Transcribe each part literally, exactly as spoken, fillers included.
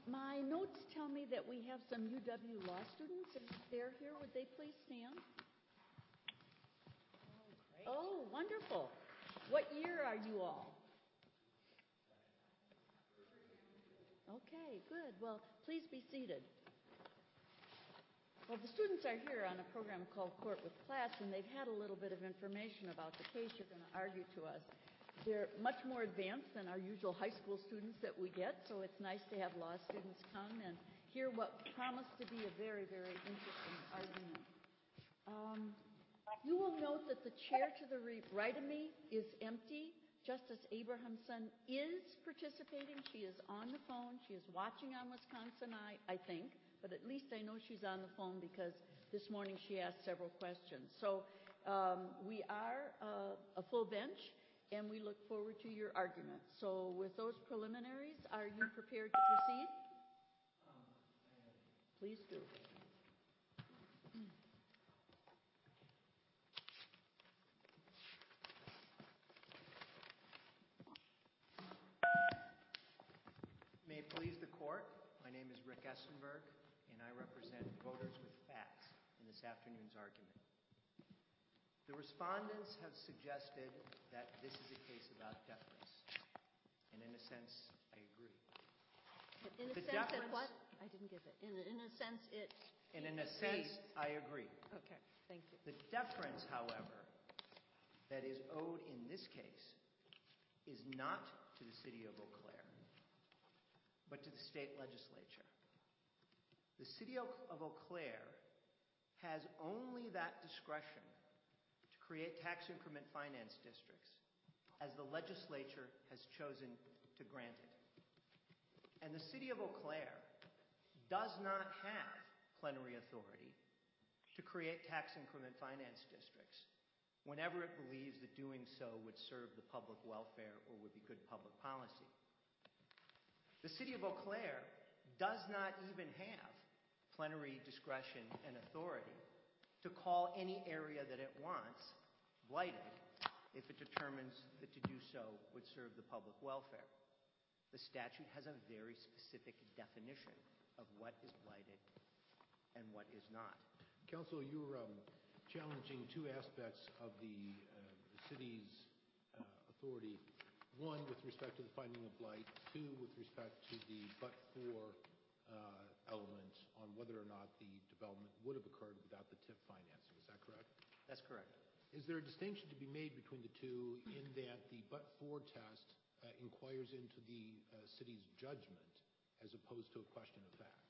my notes tell me that we have some U W law students. If they're here, would they please stand? Oh, great. Oh, wonderful. What year are you all? Okay, good. Well, please be seated. Well, the students are here on a program called Court with Class, and they've had a little bit of information about the case you're going to argue to us. They're much more advanced than our usual high school students that we get, so it's nice to have law students come and hear what promised to be a very, very interesting argument. Um, you will note that the chair to the right of me is empty. Justice Abrahamson is participating. She is on the phone. She is watching on Wisconsin Eye, I think, but at least I know she's on the phone because this morning she asked several questions. So um, we are uh, a full bench, and we look forward to your argument. So with those preliminaries, are you prepared to proceed? Please do. May it please the court, my name is Rick Essenberg, and I represent Voters with Facts in this afternoon's argument. The respondents have suggested that this is a case about deference, and in a sense, I agree. In a the sense that what? I didn't get it. In, in a sense it... And in a sense, I agree. Okay, thank you. The deference, however, that is owed in this case is not to the city of Eau Claire, but to the state legislature. The city of Eau Claire has only that discretion to create tax increment finance districts as the legislature has chosen to grant it. And the city of Eau Claire does not have plenary authority to create tax increment finance districts whenever it believes that doing so would serve the public welfare or would be good public policy. The city of Eau Claire does not even have plenary discretion and authority to call any area that it wants blighted if it determines that to do so would serve the public welfare. The statute has a very specific definition of what is blighted and what is not. Counsel, you're um, challenging two aspects of the, uh, the city's uh, authority. One, with respect to the finding of blight. Two, with respect to the but-for uh, element on whether or not the development would have occurred without the T I F financing. Is that correct? That's correct. Is there a distinction to be made between the two in that the but-for test uh, inquires into the uh, city's judgment as opposed to a question of fact?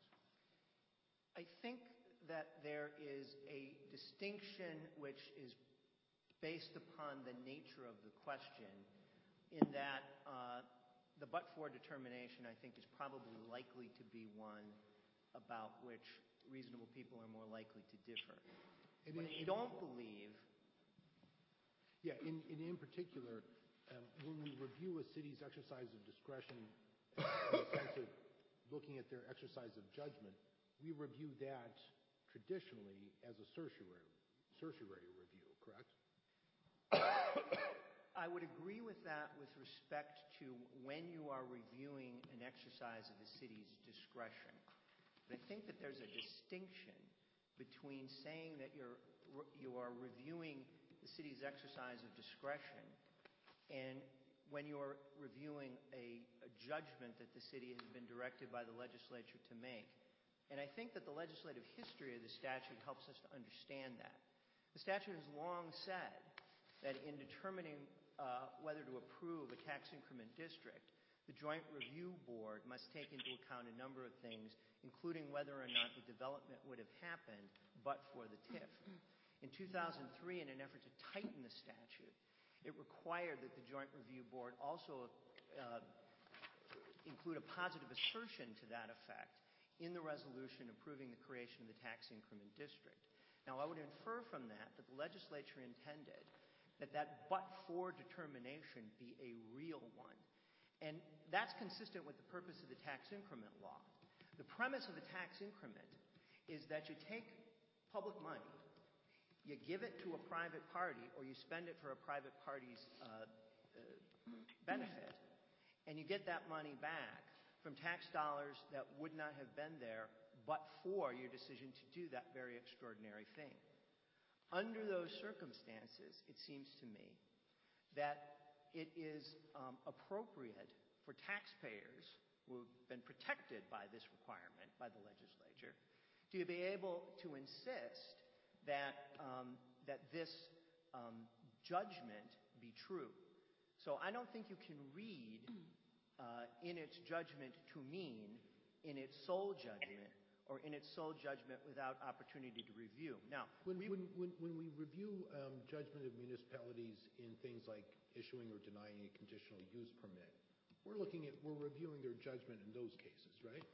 I think that there is a distinction which is based upon the nature of the question, in that uh, the but-for determination, I think, is probably likely to be one about which reasonable people are more likely to differ. And but in, I don't believe... Yeah, in, in, in particular, um, when we review a city's exercise of discretion in the sense of looking at their exercise of judgment, we review that traditionally as a certiorari, certiorari review, correct? I would agree with that with respect to when you are reviewing an exercise of the city's discretion. But I think that there's a distinction between saying that you're, you are reviewing the city's exercise of discretion and when you're reviewing a, a judgment that the city has been directed by the legislature to make. And I think that the legislative history of the statute helps us to understand that. The statute has long said that in determining uh, whether to approve a tax increment district, the Joint Review Board must take into account a number of things, including whether or not the development would have happened but for the T I F. In two thousand three, in an effort to tighten the statute, it required that the Joint Review Board also uh, include a positive assertion to that effect in the resolution approving the creation of the tax increment district. Now, I would infer from that that the legislature intended that that but-for determination be a real one. And that's consistent with the purpose of the tax increment law. The premise of the tax increment is that you take public money, you give it to a private party, or you spend it for a private party's uh, uh, benefit, and you get that money back from tax dollars that would not have been there but for your decision to do that very extraordinary thing. Under those circumstances, it seems to me that it is um, appropriate for taxpayers who have been protected by this requirement by the legislature to be able to insist that, um, that this um, judgment be true. So I don't think you can read uh, in its judgment to mean in its sole judgment or in its sole judgment without opportunity to review. Now, When, we, when, when, when we review um, judgment of municipalities in things like issuing or denying a conditional use permit, we're looking at, we're reviewing their judgment in those cases, right?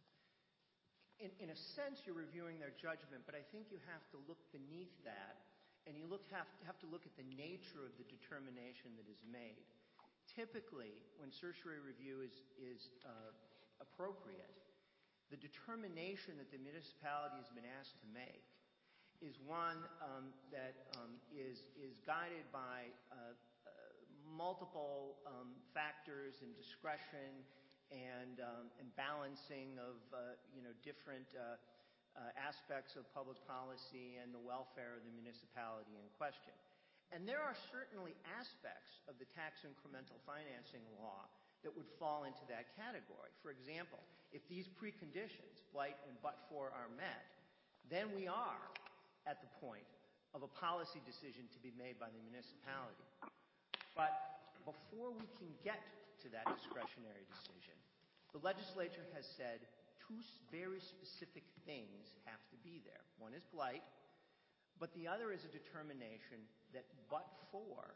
in, in a sense, you're reviewing their judgment, but I think you have to look beneath that, and you look, have, have to look at the nature of the determination that is made. Typically, when certiorari review is, is uh, appropriate, the determination that the municipality has been asked to make is one um, that um, is, is guided by uh, uh, multiple um, factors and discretion and, um, and balancing of uh, you know, different uh, uh, aspects of public policy and the welfare of the municipality in question. And there are certainly aspects of the tax incremental financing law that would fall into that category. For example, if these preconditions, blight and but-for, are met, then we are at the point of a policy decision to be made by the municipality. But before we can get to that discretionary decision, the legislature has said two very specific things have to be there. One is blight, but the other is a determination that but for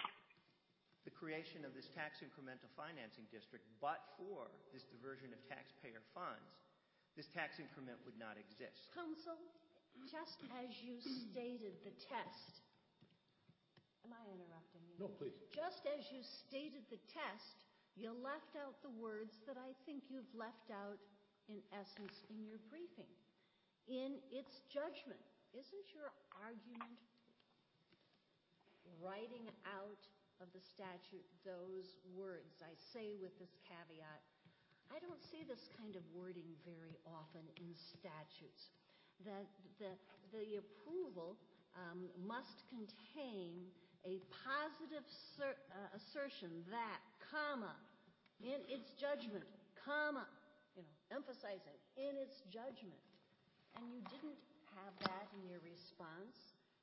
the creation of this tax incremental financing district, but for this diversion of taxpayer funds, this tax increment would not exist. Counsel, just as you stated the test, am I interrupting you? No, please. Just as you stated the test, you left out the words that I think you've left out in essence in your briefing. In its judgment, isn't your argument writing out of the statute those words? I say with this caveat, I don't see this kind of wording very often in statutes. That the, the approval um, must contain a positive ser- uh, assertion that, comma, in its judgment, comma, you know, emphasizing in its judgment. And you didn't have that in your response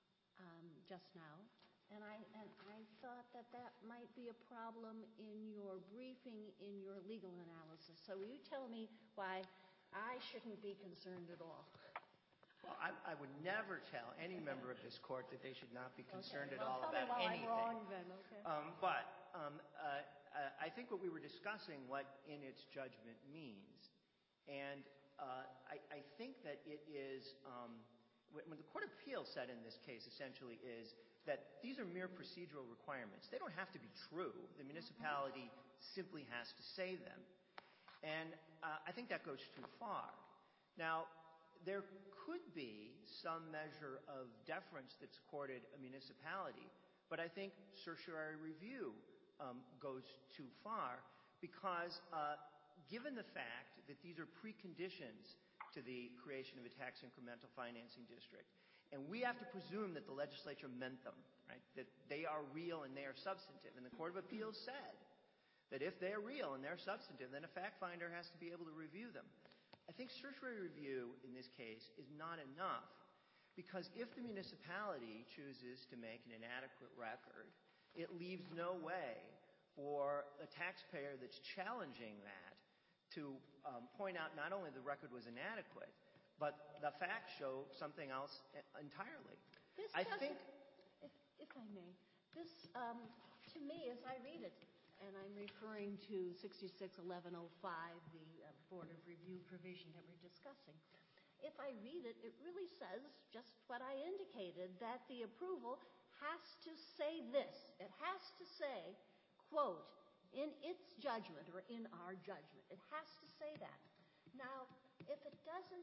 um, just now. And I, and I thought that that might be a problem in your briefing, in your legal analysis. So will you tell me why I shouldn't be concerned at all? Well, I, I would never tell any member of this court that they should not be concerned Okay, at well, all tell me about why anything. I'm wrong then, okay. Um, but um, uh, uh, I think what we were discussing, what in its judgment means, and uh, I, I think that it is, um, when the Court of Appeals said in this case essentially is that these are mere procedural requirements. They don't have to be true. The municipality simply has to say them. And uh, I think that goes too far. Now, there could be some measure of deference that's accorded a municipality, but I think certiorari review um, goes too far because uh, given the fact that these are preconditions to the creation of a tax incremental financing district, and we have to presume that the legislature meant them, right? That they are real and they are substantive. And the Court of Appeals said that if they are real and they're substantive, then a fact finder has to be able to review them. I think certiorari review in this case is not enough because if the municipality chooses to make an inadequate record, it leaves no way for a taxpayer that's challenging that to um, point out not only the record was inadequate, but the facts show something else entirely. This I think, if, if I may, this, um, to me, as I read it, and I'm referring to sixty-six eleven oh five, the uh, Board of Review provision that we're discussing. If I read it, it really says just what I indicated, that the approval has to say this. It has to say, quote, in its judgment or in our judgment. It has to say that. Now, if it doesn't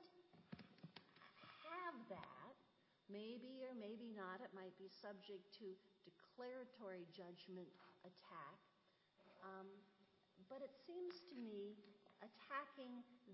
have that, maybe or maybe not, it might be subject to declaratory judgment attack. Um, but it seems to me a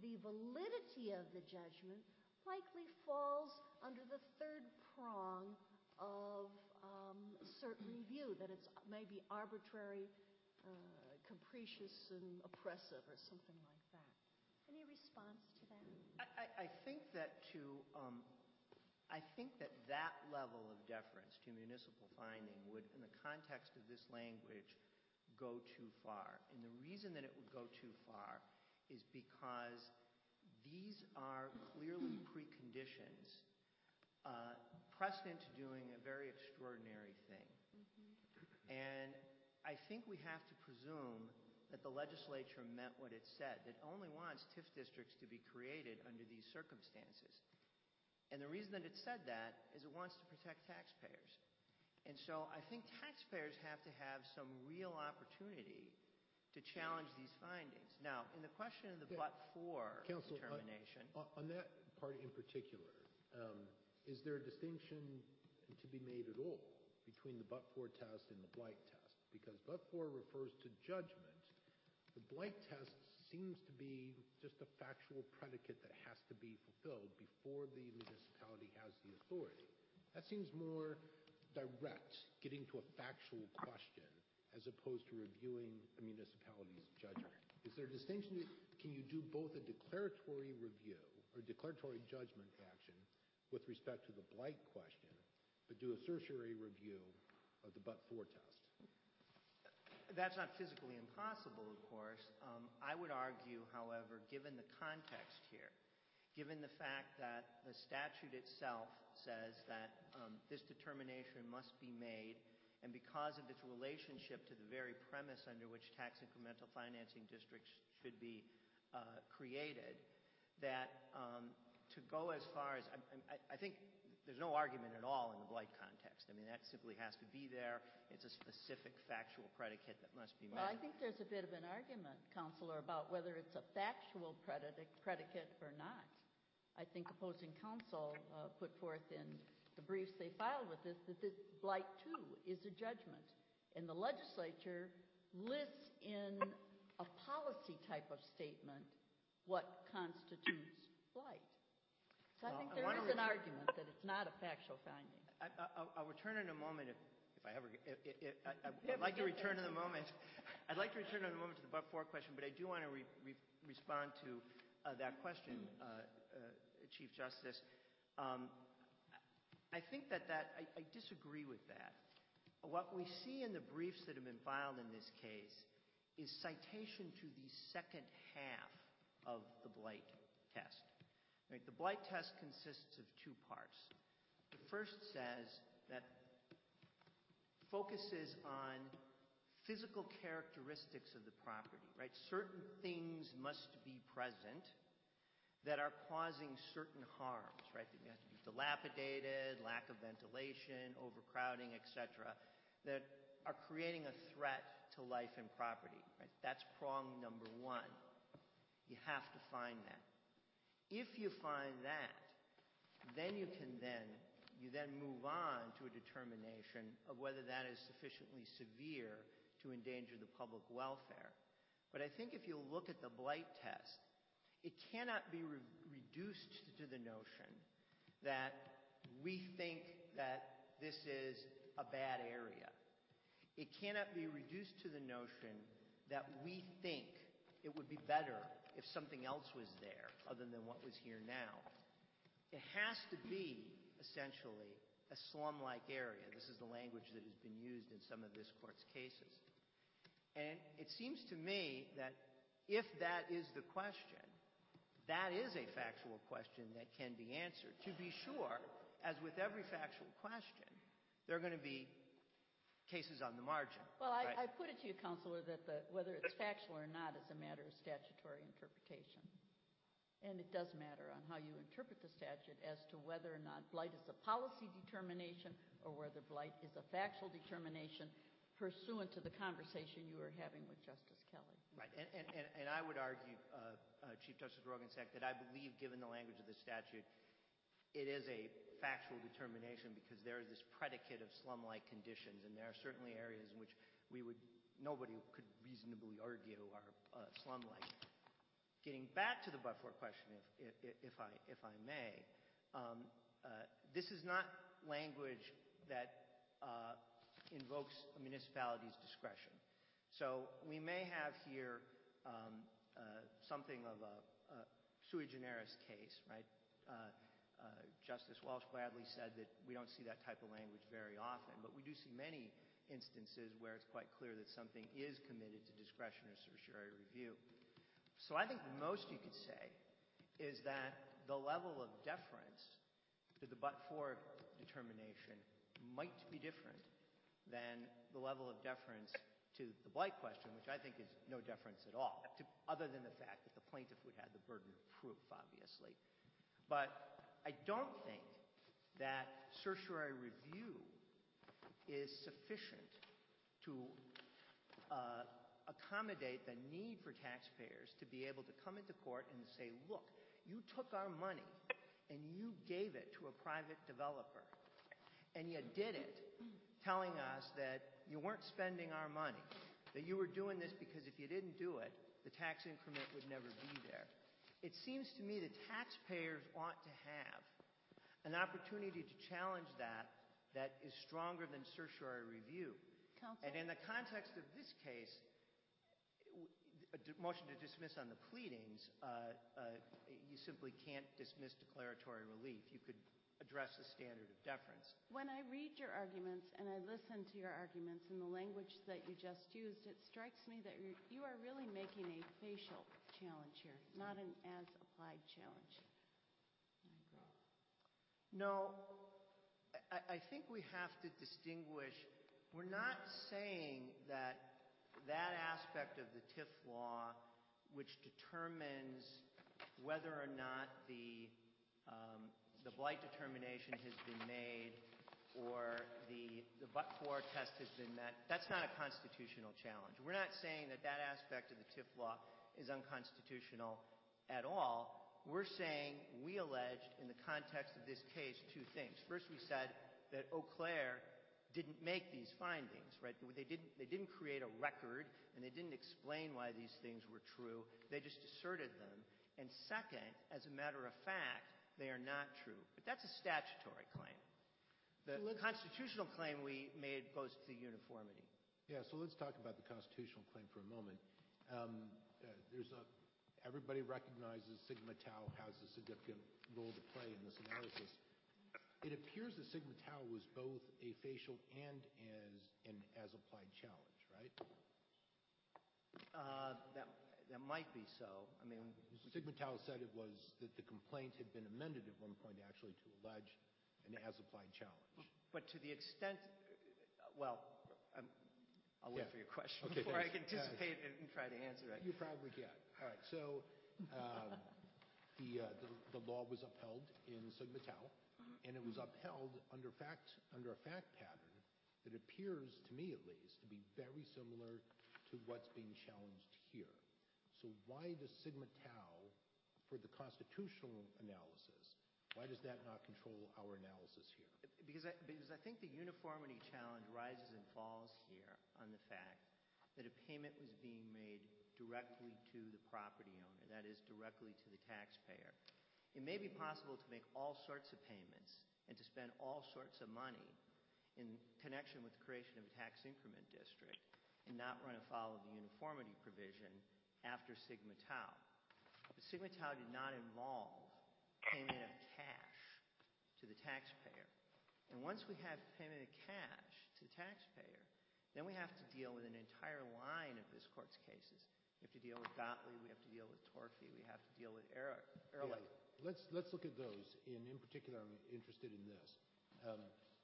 the validity of the judgment likely falls under the third prong of um, certain review, that it's maybe arbitrary, uh, capricious, and oppressive, or something like that. Any response to that? I, I, I think that to um, I think that that level of deference to municipal finding would, in the context of this language, go too far. And the reason that it would go too far is because these are clearly preconditions uh, precedent to doing a very extraordinary thing. Mm-hmm. And I think we have to presume that the legislature meant what it said, that it only wants TIF districts to be created under these circumstances. And the reason that it said that is it wants to protect taxpayers. And so I think taxpayers have to have some real opportunity to challenge these findings. Now, in the question of the yeah. but-for Counsel, determination... Uh, on that part in particular, um, is there a distinction to be made at all between the but-for test and the Blight test? Because but-for refers to judgment. The Blight test seems to be just a factual predicate that has to be fulfilled before the municipality has the authority. That seems more direct, getting to a factual question, as opposed to reviewing a municipality's judgment. Is there a distinction? Can you do both a declaratory review or declaratory judgment action with respect to the Blight question, but do a certiorari review of the but-for test? That's not physically impossible, of course. Um, I would argue, however, given the context here, given the fact that the statute itself says that um, this determination must be made, and because of its relationship to the very premise under which tax incremental financing districts should be uh, created, that um, to go as far as, I, I, I think there's no argument at all in the Blight context. I mean, that simply has to be there. It's a specific factual predicate that must be met. Well, I think there's a bit of an argument, Counselor, about whether it's a factual predicate, predicate or not. I think opposing counsel uh, put forth in the briefs they filed with this that this Blight, too, is a judgment. And the legislature lists in a policy type of statement what constitutes Blight. So I think there is an argument that it's not a factual finding. I, I, I'll return in a moment if, if I ever. If, if, if, I, I'd like to return in a moment. I'd like to return in a moment to the but-for question, but I do want to re, re, respond to uh, that question, uh, uh, Chief Justice. Um, I think that that I, I disagree with that. What we see in the briefs that have been filed in this case is citation to the second half of the Blight test. Right, the Blight test consists of two parts. The first says that focuses on physical characteristics of the property, right? Certain things must be present that are causing certain harms, right? They have to be dilapidated, lack of ventilation, overcrowding, et cetera, that are creating a threat to life and property, right? That's prong number one. You have to find that. If you find that, then you can then, you then move on to a determination of whether that is sufficiently severe to endanger the public welfare. But I think if you look at the Blight test, it cannot be re- reduced to the notion that we think that this is a bad area. It cannot be reduced to the notion that we think it would be better if something else was there other than what was here now. It has to be, essentially, a slum-like area. This is the language that has been used in some of this court's cases. And it seems to me that if that is the question, that is a factual question that can be answered. To be sure, as with every factual question, there are going to be cases on the margin. Well, I, right? I put it to you, Counselor, that the, whether it's factual or not is a matter of statutory interpretation. And it does matter on how you interpret the statute as to whether or not Blight is a policy determination or whether Blight is a factual determination pursuant to the conversation you were having with Justice Kelly. Right. And, and, and, and I would argue, uh, uh, Chief Justice Roggensack, that I believe, given the language of the statute, it is a factual determination because there is this predicate of slum-like conditions, and there are certainly areas in which we would, nobody could reasonably argue are uh, slum-like. getting back to the but-for question, if, if, if, I, if I may, um, uh, this is not language that uh, invokes a municipality's discretion. So we may have here um, uh, something of a, a sui generis case, right? Uh, uh, Justice Walsh Gladly said that we don't see that type of language very often, but we do see many instances where it's quite clear that something is committed to discretion or certiorari review. So I think the most you could say is that the level of deference to the but-for determination might be different than the level of deference to the blight question, which I think is no deference at all, to, other than the fact that the plaintiff would have the burden of proof, obviously. But I don't think that certiorari review is sufficient to uh, accommodate the need for taxpayers to be able to come into court and say, look, you took our money and you gave it to a private developer, and you did it telling us that you weren't spending our money, that you were doing this because if you didn't do it, the tax increment would never be there. It seems to me that taxpayers ought to have an opportunity to challenge that that is stronger than certiorari review. Counsel? And in the context of this case, a d- motion to dismiss on the pleadings, uh, uh, you simply can't dismiss declaratory relief. You could address the standard of deference. When I read your arguments and I listen to your arguments in the language that you just used, it strikes me that you're, you are really making a facial challenge here, not an as-applied challenge. I agree. No, I, I think we have to distinguish. We're not saying that that aspect of the T I F law, which determines whether or not the um, the blight determination has been made or the, the but-for test has been met, that's not a constitutional challenge. We're not saying that that aspect of the T I F law is unconstitutional at all. We're saying we alleged in the context of this case two things. First, we said that Eau Claire didn't make these findings, right? They didn't, they didn't create a record, and they didn't explain why these things were true. They just asserted them. And second, as a matter of fact, they are not true. But that's a statutory claim. The So constitutional claim we made goes to uniformity. Yeah, so let's talk about the constitutional claim for a moment. Um, uh, there's a, everybody recognizes Sigma Tau has a significant role to play in this analysis. It appears that Sigma Tau was both a facial and as an as-applied challenge, right? Uh, that, that might be so. I mean, Sigma Tau said it was that the complaint had been amended at one point actually to allege an as-applied challenge. But to the extent, well, I'm, I'll wait Yeah. for your question Okay, before I thanks. can anticipate it and try to answer it. You probably can. All right. So um, the, uh, the the law was upheld in Sigma Tau, and it was upheld under fact under a fact pattern that appears, to me at least, to be very similar to what's being challenged here. So why does Sigma Tau, for the constitutional analysis, why does that not control our analysis here? Because I, because I think the uniformity challenge rises and falls here on the fact that a payment was being made directly to the property owner, that is, directly to the taxpayer. It may be possible to make all sorts of payments and to spend all sorts of money in connection with the creation of a tax increment district and not run afoul of the uniformity provision after Sigma Tau. But Sigma Tau did not involve payment of cash to the taxpayer. And once we have payment of cash to the taxpayer, then we have to deal with an entire line of this court's cases. We have to deal with Gottlieb, we have to deal with Torfey, we have to deal with Ehrlich. Yeah, let's let's look at those. And in particular, I'm interested in this. Um,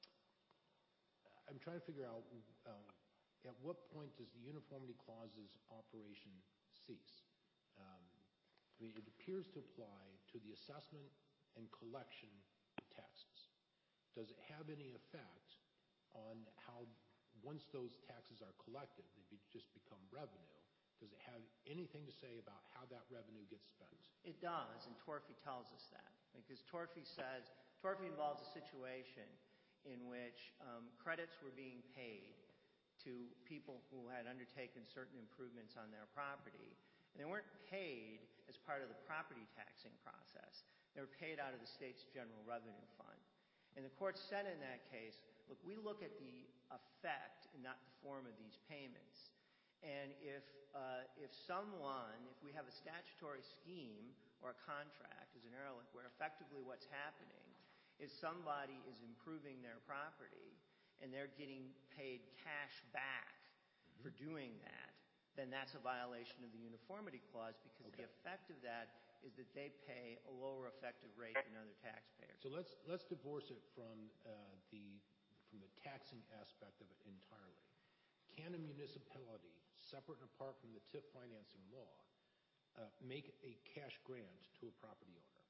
I'm trying to figure out um, at what point does the uniformity clause's operation cease? Um, I mean, it appears to apply to the assessment and collection of taxes. Does it have any effect on how, once those taxes are collected, they be, just become revenue? Does it have anything to say about how that revenue gets spent? It does, and Torfey tells us that. Because Torfey says, Torfey involves a situation in which um, credits were being paid to people who had undertaken certain improvements on their property, And they weren't paid as part of the property taxing process. They were paid out of the state's general revenue fund. And the court said in that case, look, we look at the effect and not the form of these payments. And if, uh, if someone, if we have a statutory scheme or a contract as an E R L where effectively what's happening is somebody is improving their property and they're getting paid cash back mm-hmm. for doing that, then that's a violation of the uniformity clause because okay. the effect of that is that they pay a lower effective rate than other taxpayers. So let's let's divorce it from uh, the from the taxing aspect of it entirely. Can a municipality, separate and apart from the T I F financing law, uh, make a cash grant to a property owner?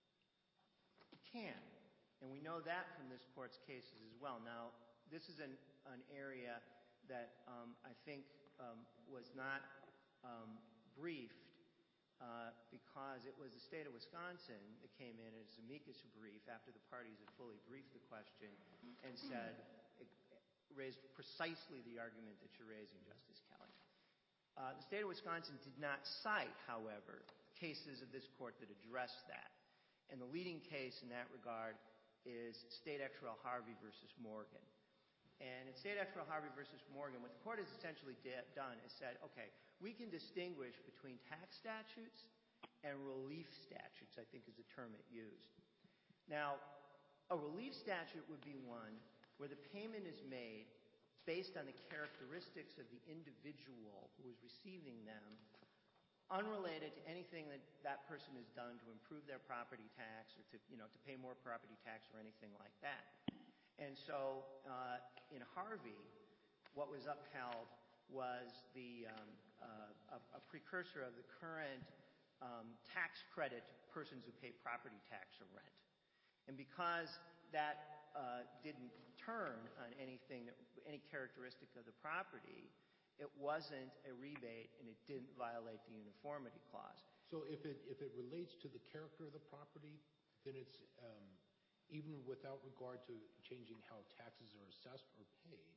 It can, and we know that from this court's cases as well. Now, this is an an area that um, I think um, was not um, briefed. Uh, because it was the state of Wisconsin that came in as amicus brief after the parties had fully briefed the question and said, it, it raised precisely the argument that you're raising, Justice Kelly. Uh, the state of Wisconsin did not cite, however, cases of this court that addressed that. And the leading case in that regard is State Ex Rel Harvey versus Morgan. And in State Ex Rel Harvey versus Morgan, what the court has essentially de- done is said, okay, we can distinguish between tax statutes and relief statutes, I think is the term it used. Now, a relief statute would be one where the payment is made based on the characteristics of the individual who is receiving them, unrelated to anything that that person has done to improve their property tax or to, you know, to pay more property tax or anything like that. And so uh, in Harvey, what was upheld was the um, uh, a, a precursor of the current um, tax credit to persons who pay property tax or rent. And because that uh, didn't turn on anything, that, any characteristic of the property, it wasn't a rebate and it didn't violate the uniformity clause. So if it if it relates to the character of the property, then it's um, even without regard to changing how taxes are assessed or paid,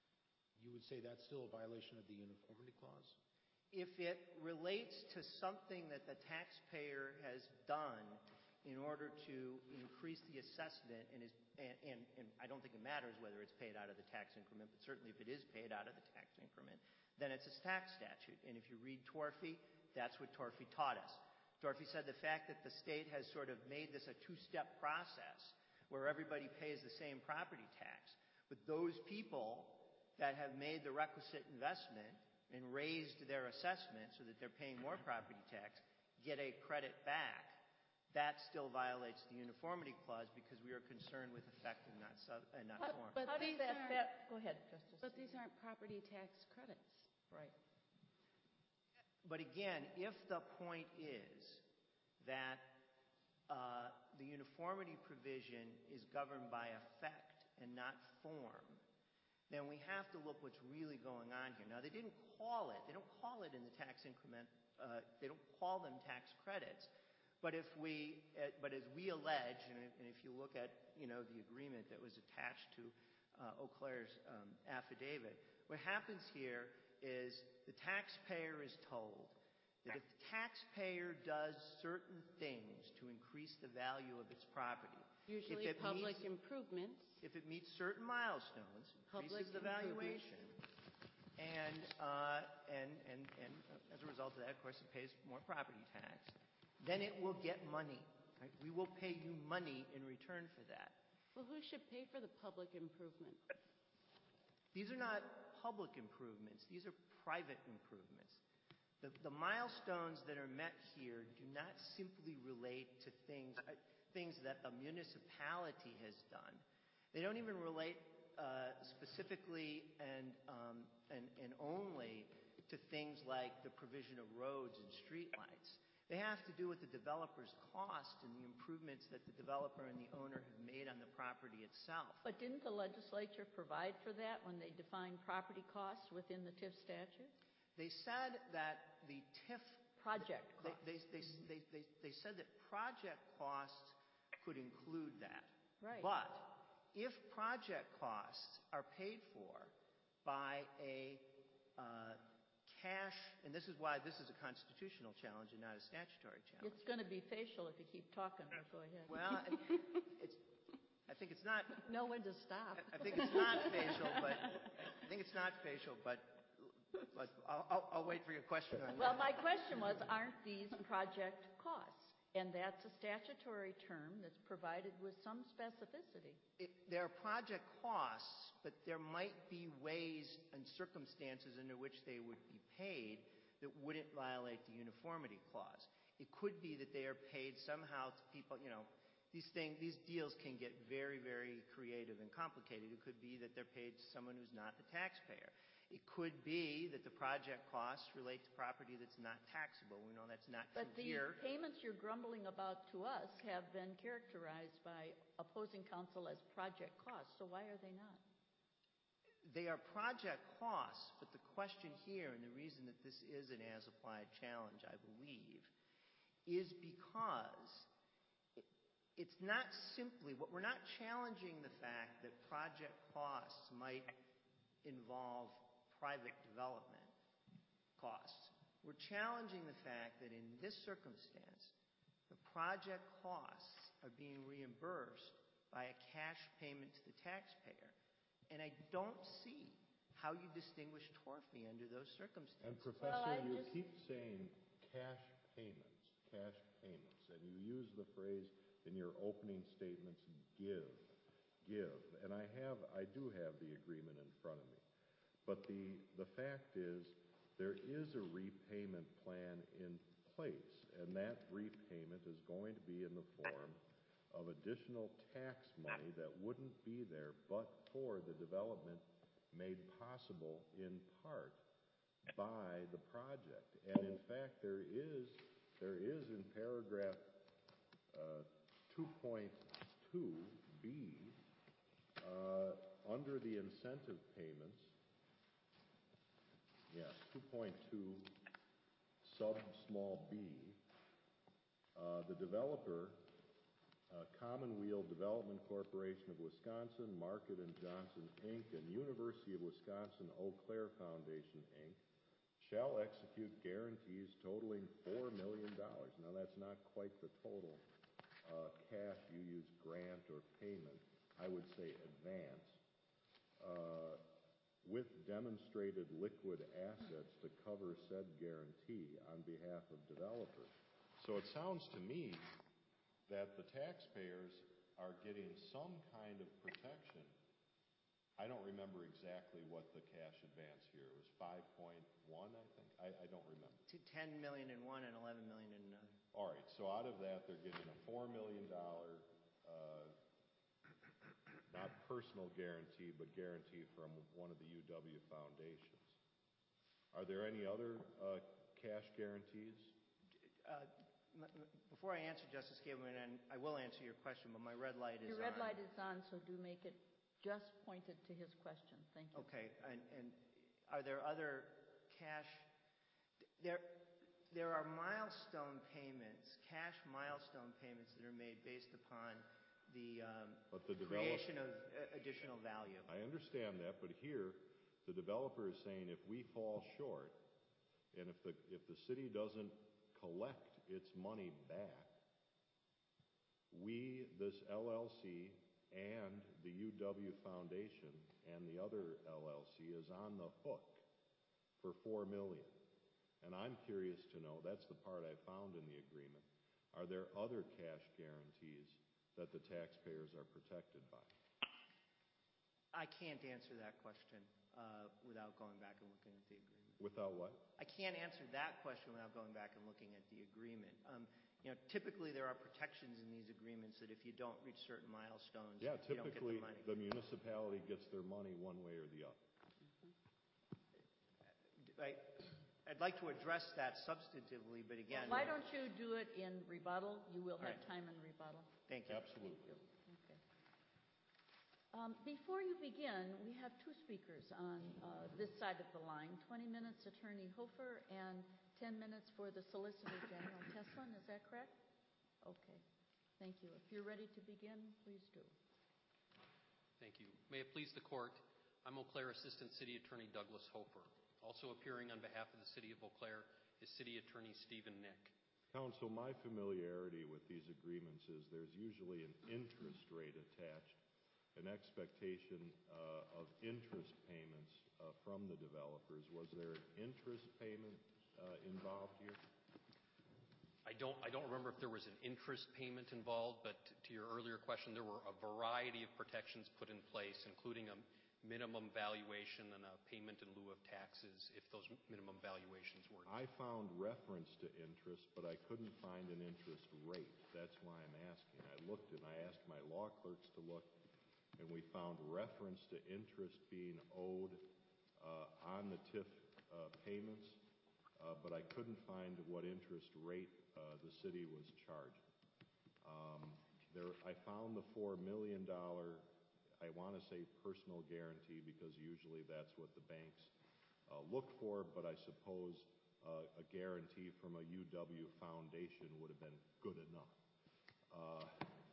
you would say that's still a violation of the uniformity clause? If it relates to something that the taxpayer has done in order to increase the assessment, and, is, and, and, and I don't think it matters whether it's paid out of the tax increment, but certainly if it is paid out of the tax increment, then it's a tax statute. And if you read Torfey, that's what Torfey taught us. Torfey said the fact that the state has sort of made this a two-step process where everybody pays the same property tax, but those people that have made the requisite investment and raised their assessment so that they're paying more property tax get a credit back, that still violates the uniformity clause because we are concerned with effect and not, sub, and not But, form. but how does that, that, go ahead, Justice. But these aren't property tax credits. Right. But again, if the point is that uh, the uniformity provision is governed by effect and not form, then we have to look what's really going on here. Now, they didn't call it, they don't call it in the tax increment, uh, they don't call them tax credits. But if we, uh, but as we allege, and, and if you look at, you know, the agreement that was attached to uh, Eau Claire's um, affidavit, what happens here is the taxpayer is told that if the taxpayer does certain things to increase the value of its property, usually if it public meets, improvements, if it meets certain milestones, public increases the valuation, and, uh, and, and, and as a result of that, of course, it pays more property tax, then it will get money. Right? We will pay you money in return for that. Well, who should pay for the public improvement? These are not public improvements. These are private improvements. The, the milestones that are met here do not simply relate to things, uh, things that the municipality has done. They don't even relate uh, specifically and, um, and, and only to things like the provision of roads and streetlights. They have to do with the developer's cost and the improvements that the developer and the owner have made on the property itself. But didn't the legislature provide for that when they defined property costs within the T I F statute? They said that the T I F project they, costs. they, they, they, they, they said that project costs could include that. Right. But if project costs are paid for by a uh, cash, and this is why this is a constitutional challenge and not a statutory challenge. It's going to be facial if you keep talking, but go ahead. Well, it's, I think it's not, Know when to stop. I think it's not facial, but, I think it's not facial, but, but I'll, I'll, I'll wait for your question on that. Well, my question was, aren't these project costs? And that's a statutory term that's provided with some specificity. It, there are project costs, but there might be ways and circumstances under which they would be paid that wouldn't violate the uniformity clause. It could be that they are paid somehow to people, you know, these things, these deals can get very, very creative and complicated. It could be that they're paid to someone who's not the taxpayer. It could be that the project costs relate to property that's not taxable. We know that's not But true the here. payments you're grumbling about to us have been characterized by opposing counsel as project costs, so why are they not? They are project costs, but the question here, and the reason that this is an as-applied challenge, I believe, is because it, it's not simply, what we're not challenging the fact that project costs might involve private development costs. We're challenging the fact that in this circumstance, the project costs are being reimbursed by a cash payment to the taxpayer. And I don't see how you distinguish torfee under those circumstances. And Professor, Well, I you just- keep saying cash payments, cash payments, and you use the phrase in your opening statements, give, give. And I have, I do have the agreement in front of me. But the, the fact is, there is a repayment plan in place, and that repayment is going to be in the form of additional tax money that wouldn't be there but for the development made possible in part by the project. And in fact, there is, there is in paragraph uh, two point two B, uh, under the incentive payments, yeah, two point two sub small b, uh, the developer, uh, Commonweal Development Corporation of Wisconsin, Market and Johnson, Incorporated, and University of Wisconsin Eau Claire Foundation, Incorporated, shall execute guarantees totaling four million dollars. Now, that's not quite the total uh, cash. You use grant or payment. I would say advance. Uh, with demonstrated liquid assets to cover said guarantee on behalf of developer. So it sounds to me that the taxpayers are getting some kind of protection. I don't remember exactly what the cash advance here was. five point one, I think. I, I don't remember. To ten million in one and eleven million in another. All right, so out of that, they're getting a four million dollars uh, not personal guarantee, but guarantee from one of the U W foundations. Are there any other uh, cash guarantees? Uh, m- m- before I answer, Justice Gableman, and I will answer your question, but my red light is on. Your red light is on, so do make it just pointed to his question. Thank you. Okay, and, and are there other cash? There, there are milestone payments, cash milestone payments that are made based upon the, um, But the develop- creation of uh, additional value. I understand that, but here, the developer is saying if we fall short, and if the, if the city doesn't collect its money back, we, this L L C, and the U W Foundation, and the other L L C is on the hook for four million dollars. And I'm curious to know, that's the part I found in the agreement, are there other cash guarantees that the taxpayers are protected by? I can't answer that question uh, without going back and looking at the agreement. Without what? I can't answer that question without going back and looking at the agreement. Um, you know, typically there are protections in these agreements that if you don't reach certain milestones, Yeah, you don't get typically, the money. the municipality gets their money one way or the other. I, I'd like to address that substantively, but again. Why don't you do it in rebuttal? You will All have right. time in rebuttal. Thank you. Absolutely. Okay. Um, Before you begin, we have two speakers on uh, this side of the line, twenty minutes Attorney Hofer and ten minutes for the Solicitor General. Teslin, is that correct? Okay. Thank you. If you're ready to begin, please do. Thank you. May it please the Court, I'm Eau Claire Assistant City Attorney Douglas Hofer. Also appearing on behalf of the City of Eau Claire is City Attorney Stephen Nick. Counsel, my familiarity with these agreements is there's usually an interest rate attached, an expectation uh, of interest payments uh, from the developers. Was there an interest payment uh, involved here? I don't, I don't remember if there was an interest payment involved, but to your earlier question, there were a variety of protections put in place, including a minimum valuation and a payment in lieu of taxes if those minimum valuations weren't. I found reference to interest, but I couldn't find an interest rate. That's why I'm asking. I looked and I asked my law clerks to look, and we found reference to interest being owed uh, on the T I F uh, payments, uh, but I couldn't find what interest rate uh, the city was charging. Um, there, I found the four million dollars, I want to say personal guarantee, because usually that's what the banks uh, look for, but I suppose uh, a guarantee from a U W foundation would have been good enough. Uh,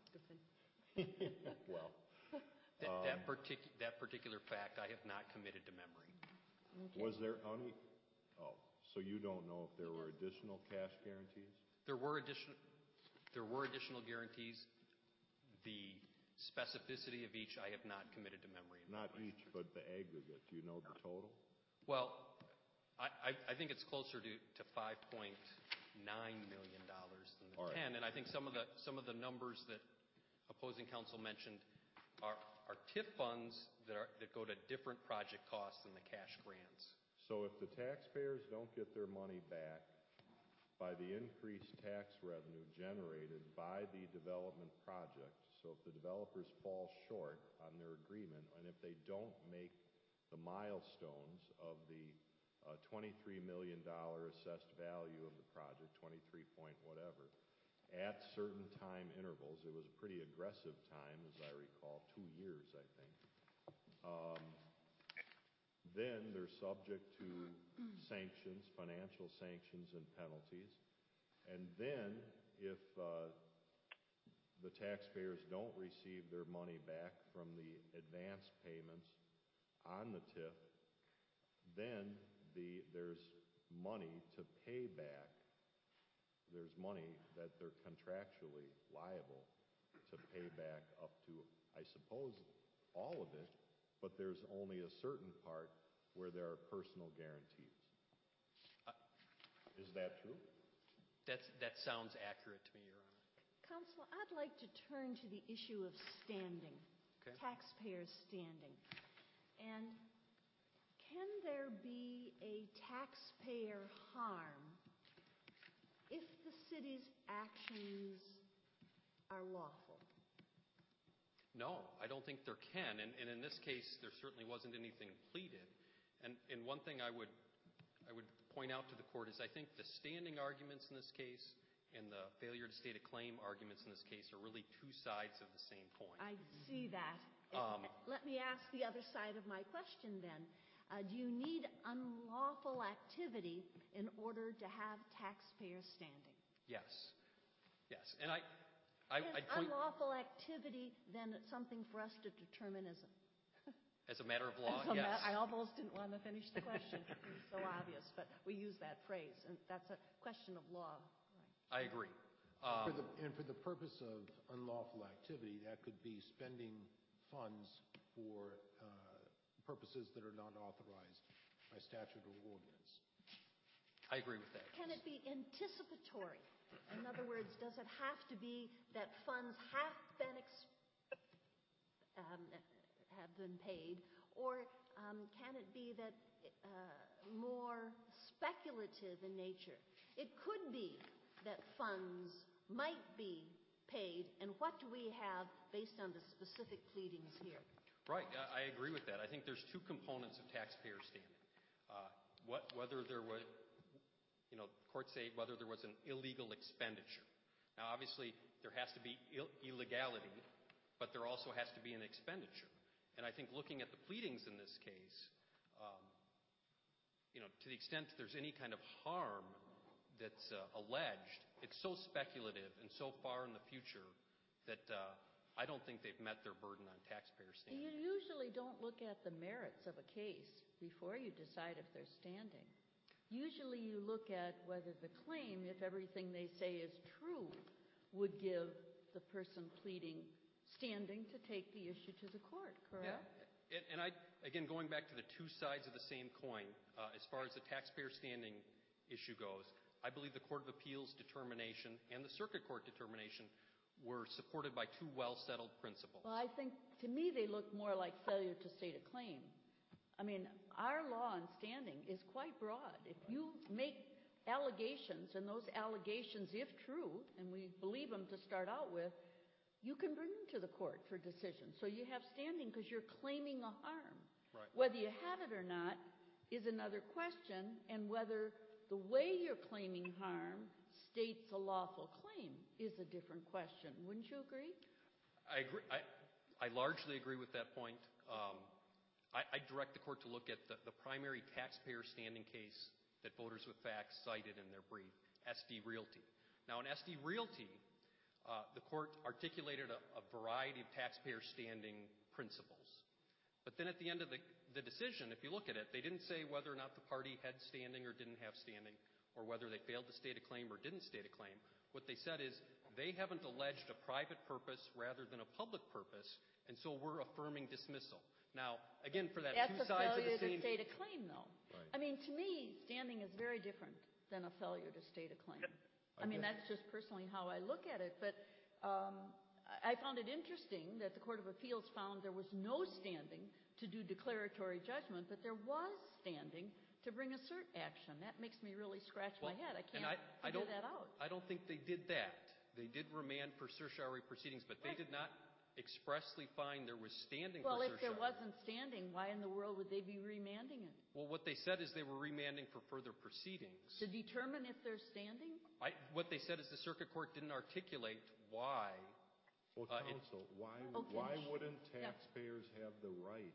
well, That, um, that, partic- that particular fact I have not committed to memory. Okay. Was there any, oh, so you don't know if there were additional cash guarantees? There were additional, there were additional guarantees. The specificity of each I have not committed to memory. Not each, but the aggregate. Do you know the total? Well, I, I, I think it's closer to, to five point nine million dollars than the All right. ten. And I think some of the some of the numbers that opposing counsel mentioned are, are T I F funds that are that go to different project costs than the cash grants. So if the taxpayers don't get their money back by the increased tax revenue generated by the development project, so if the developers fall short on their agreement, and if they don't make the milestones of the uh, twenty-three million dollars assessed value of the project, twenty-three point whatever, at certain time intervals, it was a pretty aggressive time, as I recall, two years, I think, um, then they're subject to sanctions, financial sanctions and penalties. And then if uh, the taxpayers don't receive their money back from the advance payments on the T I F, then the, there's money to pay back. There's money that they're contractually liable to pay back up to, I suppose, all of it, but there's only a certain part where there are personal guarantees. Uh, Is that true? That's, that sounds accurate to me, Your Honor. Counsel, I'd like to turn to the issue of standing, Okay. taxpayers' standing. And can there be a taxpayer harm if the city's actions are lawful? No, I don't think there can. And, and in this case, there certainly wasn't anything pleaded. And, and one thing I would, I would point out to the court is I think the standing arguments in this case and the failure to state a claim arguments in this case are really two sides of the same coin. I see that. Um, Let me ask the other side of my question then. Uh, do you need unlawful activity in order to have taxpayer standing? Yes. Yes. And I, I, Is I'd point... unlawful activity then something for us to determine as a... As a matter of law, as a yes. ma- I almost didn't want to finish the question. It was so obvious, but we use that phrase, and that's a question of law. I Right. agree. For Um, the, and for the purpose of unlawful activity, that could be spending funds for uh, purposes that are not authorized by statute or ordinance. I agree with that. Can it be anticipatory? In other words, does it have to be that funds have been ex- um, have been paid, or um, can it be that uh, more speculative in nature? It could be that funds might be paid, and what do we have based on the specific pleadings here? Right. I, I agree with that. I think there's two components of taxpayer standing. Uh, what, whether there was, you know, courts say whether there was an illegal expenditure. Now, obviously, there has to be Ill- illegality, but there also has to be an expenditure. And I think looking at the pleadings in this case, um, you know, to the extent there's any kind of harm that's uh, alleged, it's so speculative and so far in the future that uh, I don't think they've met their burden on taxpayer standing. You usually don't look at the merits of a case before you decide if they're standing. Usually you look at whether the claim, if everything they say is true, would give the person pleading standing to take the issue to the court, correct? Yeah. And, and I, again, going back to the two sides of the same coin, uh, as far as the taxpayer standing issue goes, I believe the Court of Appeals determination and the Circuit Court determination were supported by two well-settled principles. Well, I think, to me, they look more like failure to state a claim. I mean, our law on standing is quite broad. If you make allegations, and those allegations, if true, and we believe them to start out with, you can bring them to the court for decision. So you have standing because you're claiming a harm. Right. Whether you have it or not is another question, and whether the way you're claiming harm states a lawful claim is a different question. Wouldn't you agree? I agree. I, I largely agree with that point. Um, I, I direct the court to look at the, the primary taxpayer standing case that Voters with Facts cited in their brief, S D Realty. Now, in S D Realty, uh, the court articulated a, a variety of taxpayer standing principles. But then at the end of the, the decision, if you look at it, they didn't say whether or not the party had standing or didn't have standing, or whether they failed to state a claim or didn't state a claim. What they said is they haven't alleged a private purpose rather than a public purpose, and so we're affirming dismissal. Now, again, for that That's two sides of the a failure same... to state a claim, though. Right. I mean, to me, standing is very different than a failure to state a claim. I mean, that's just personally how I look at it. But um, I found it interesting that the Court of Appeals found there was no standing to do declaratory judgment, but there was standing to bring a cert action. That makes me really scratch Well, my head. I can't and I, I figure don't, that out. I don't think they did that. They did remand for certiorari proceedings, but they did not expressly find there was standing Well, for if there certiorari. wasn't standing, why in the world would they be remanding it? Well, what they said is they were remanding for further proceedings. To determine if they're standing? I, what they said is the circuit court didn't articulate why. Well, Uh, it- counsel, why, Okay. why wouldn't Yeah. taxpayers have the right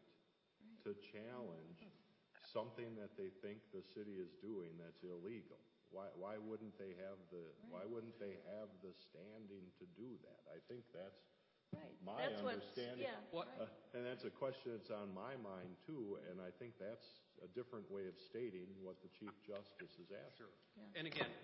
to challenge something that they think the city is doing that's illegal? Why, why wouldn't they have the, why wouldn't they have the standing to do that? I think that's Right. my That's what's- understanding. yeah, What- right. Uh, and that's a question that's on my mind too, and I think that's a different way of stating what the Chief Justice is asking. Sure. Yeah. And again,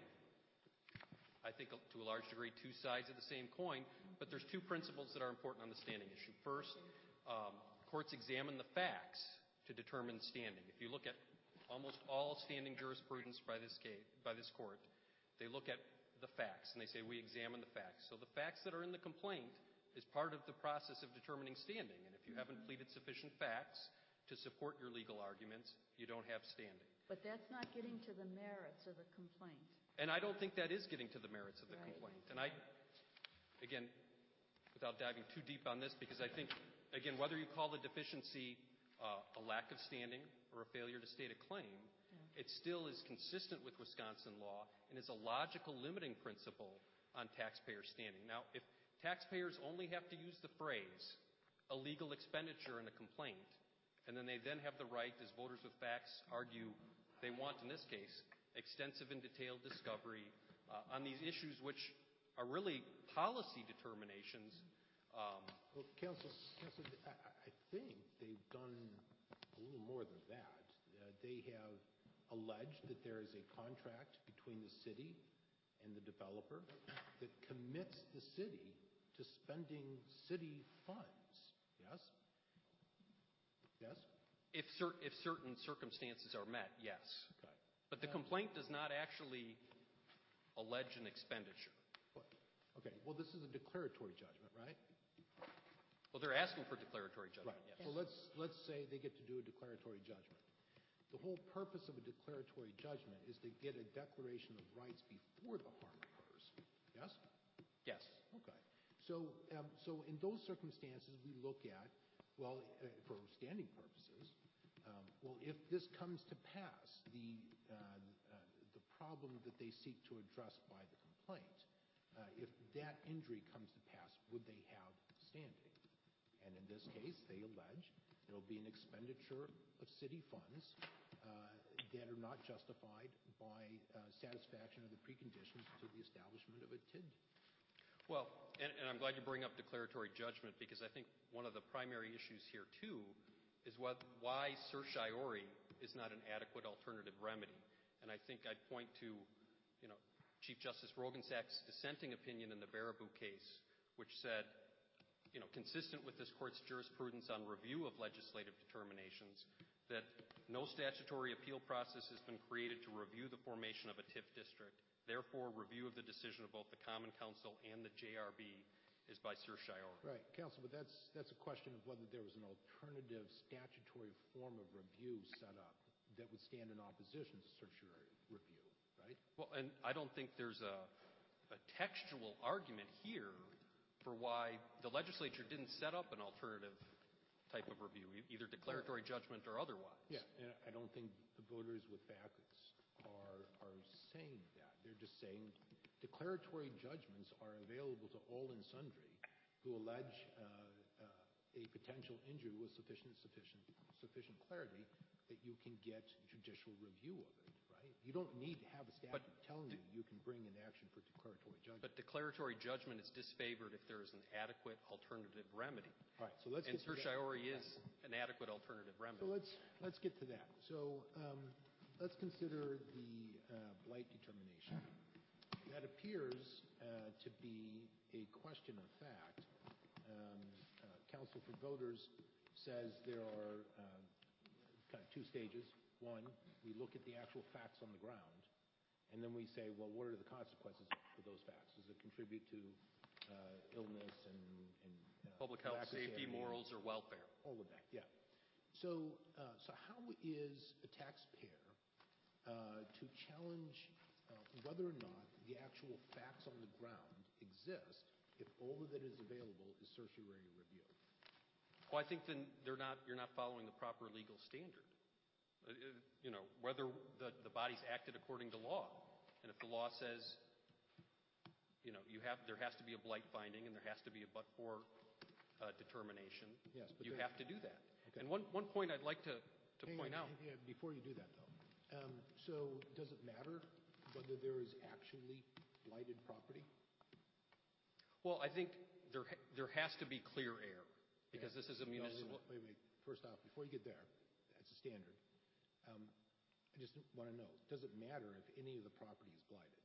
I think to a large degree, two sides of the same coin, but there's two principles that are important on the standing issue. First, um, courts examine the facts to determine standing. If you look at almost all standing jurisprudence by this case, by this court, they look at the facts, and they say we examine the facts. So the facts that are in the complaint is part of the process of determining standing, and if you haven't pleaded sufficient facts to support your legal arguments, you don't have standing. But that's not getting to the merits of the complaint. And I don't think that is getting to the merits of the Right. complaint. And I, again, without diving too deep on this, because I think, again, whether you call the deficiency uh, a lack of standing or a failure to state a claim, Yeah. it still is consistent with Wisconsin law and is a logical limiting principle on taxpayer standing. Now, if taxpayers only have to use the phrase illegal expenditure in a complaint, and then they then have the right, as Voters with Facts argue they want in this case, extensive and detailed discovery uh, on these issues which are really policy determinations. Um, Well, counsel, counsel, I, I I think they've done a little more than that. Uh, they have alleged that there is a contract between the city and the developer that commits the city to spending city funds. Yes? Yes? if, cer- if certain circumstances are met, yes. Okay. But the complaint does not actually allege an expenditure. What? Okay. Well, this is a declaratory judgment, right? Well, they're asking for declaratory judgment, Right. yes. So let's let's say they get to do a declaratory judgment. The whole purpose of a declaratory judgment is to get a declaration of rights before the harm occurs. Yes? Yes. Okay. So um, so in those circumstances, we look at, well, uh, for standing purposes, um, well, if this comes to pass, the uh, uh, the problem that they seek to address by the complaint, uh, if that injury comes to pass, would they have standing? And in this case, they allege there will be an expenditure of city funds uh, that are not justified by uh, satisfaction of the preconditions to the establishment of a T I D. Well, and, and I'm glad you bring up declaratory judgment, because I think one of the primary issues here, too, is what, why certiorari is not an adequate alternative remedy. And I think I'd point to, you know, Chief Justice Roggensack's dissenting opinion in the Baraboo case, which said, you know, consistent with this court's jurisprudence on review of legislative determinations, that no statutory appeal process has been created to review the formation of a T I F district. Therefore, review of the decision of both the Common Council and the J R B is by certiorari. Right, Counsel, but that's, that's a question of whether there was an alternative statutory form of review set up that would stand in opposition to certiorari review, right? Well, and I don't think there's a, a textual argument here for why the legislature didn't set up an alternative type of review, either declaratory judgment or otherwise. Yeah, and I don't think the voters with facts are, are saying that. They're just saying declaratory judgments are available to all and sundry who allege uh, uh, a potential injury with sufficient, sufficient, sufficient clarity that you can get judicial review of it, right? You don't need to have a statute But telling you you can bring an action for declaratory judgment. But declaratory judgment is disfavored if there is an adequate alternative remedy. All right, so let's And get to that. certiorari is an adequate alternative remedy. So let's, let's get to that. So um, let's consider the uh, blight determination. That appears uh, to be a question of fact. Um, uh, Council for Voters says there are uh, kind of two stages. One, we look at the actual facts on the ground, and then we say, well, what are the consequences for those facts? Does it contribute to uh, illness and, and uh, Public health, lack of safety, sanity, morals, or welfare. all of that, yeah. So, uh, so how is a taxpayer uh, to challenge uh, whether or not the actual facts on the ground exist if all that is available is certiorari review? Well, I think then they're not, you're not following the proper legal standard. Uh, uh, you know, whether the, the body's acted according to law. And if the law says, you know, you have, there has to be a blight finding and there has to be a but-for uh, determination, Yes, but you there- have to do that. Okay. And one, one point I'd like to, to Hang point on, out. yeah, before you do that, though, um, so does it matter whether there is actually blighted property? Well, I think there, ha- there has to be clear air, because this is a No, wait municipal. minute, Wait, wait, first off, before you get there, that's a standard. Um, I just want to know, does it matter if any of the property is blighted?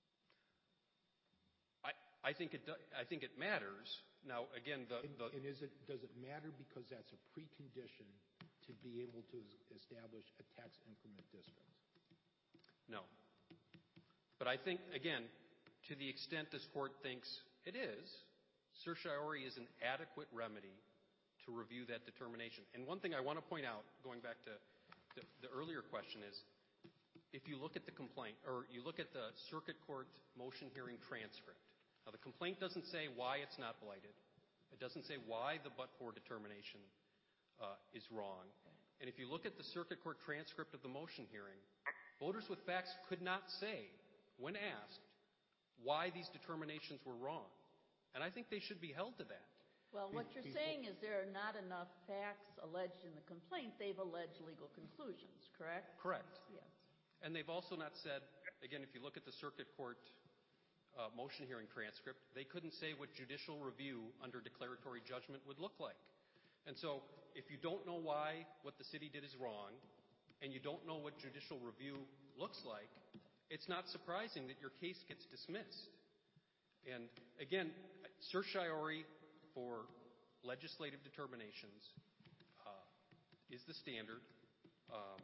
I, I think it, do, I think it matters. Now, again, the, And, the and is it, does it matter because that's a precondition to be able to es- establish a tax increment district? no. But I think, again, to the extent this court thinks it is, certiorari is an adequate remedy to review that determination. And one thing I want to point out, going back to the, the earlier question, is if you look at the complaint, or you look at the circuit court motion hearing transcript, now the complaint doesn't say why it's not blighted. It doesn't say why the but-for determination uh, is wrong. And if you look at the circuit court transcript of the motion hearing, voters with facts could not say, when asked, why these determinations were wrong. And I think they should be held to that. Well, what you're saying is there are not enough facts alleged in the complaint. They've alleged legal conclusions, correct? Correct. Yes. And they've also not said, again, if you look at the circuit court uh, motion hearing transcript, they couldn't say what judicial review under declaratory judgment would look like. And so if you don't know why what the city did is wrong, and you don't know what judicial review looks like, it's not surprising that your case gets dismissed. And again, certiorari for legislative determinations uh, is the standard. Um,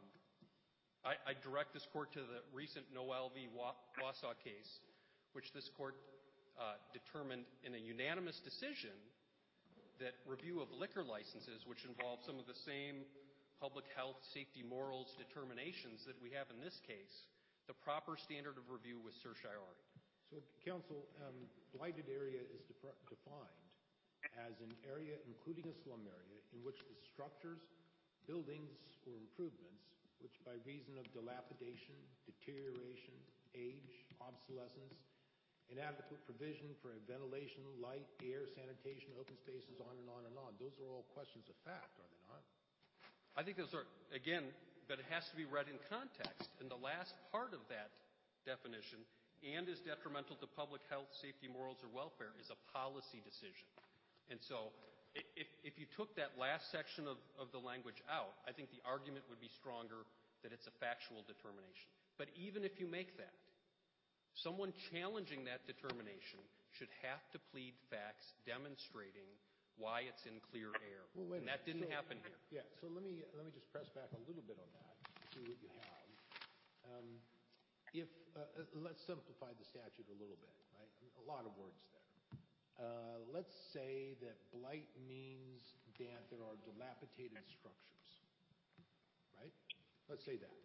I, I direct this court to the recent Noel v. Wausau case, which this court uh, determined in a unanimous decision that review of liquor licenses, which involve some of the same public health, safety, morals determinations that we have in this case, the proper standard of review was certiorari. So, counsel, um, blighted area is defi- defined as an area, including a slum area, in which the structures, buildings, or improvements, which by reason of dilapidation, deterioration, age, obsolescence, inadequate provision for ventilation, light, air, sanitation, open spaces, on and on and on. Those are all questions of fact, are they not? I think those are, again, but it has to be read in context. And the last part of that definition and is detrimental to public health, safety, morals, or welfare is a policy decision. And so if, if you took that last section of, of the language out, I think the argument would be stronger that it's a factual determination. But even if you make that, someone challenging that determination should have to plead facts demonstrating why it's in clear air. Well, wait a and that minute. didn't So- happen here. Yeah, so let me, let me just press back a little bit on that, see what you have. Um, If, uh, uh, let's simplify the statute a little bit, right? A lot of words there. Uh, Let's say that blight means that there are dilapidated structures, right? Let's say that.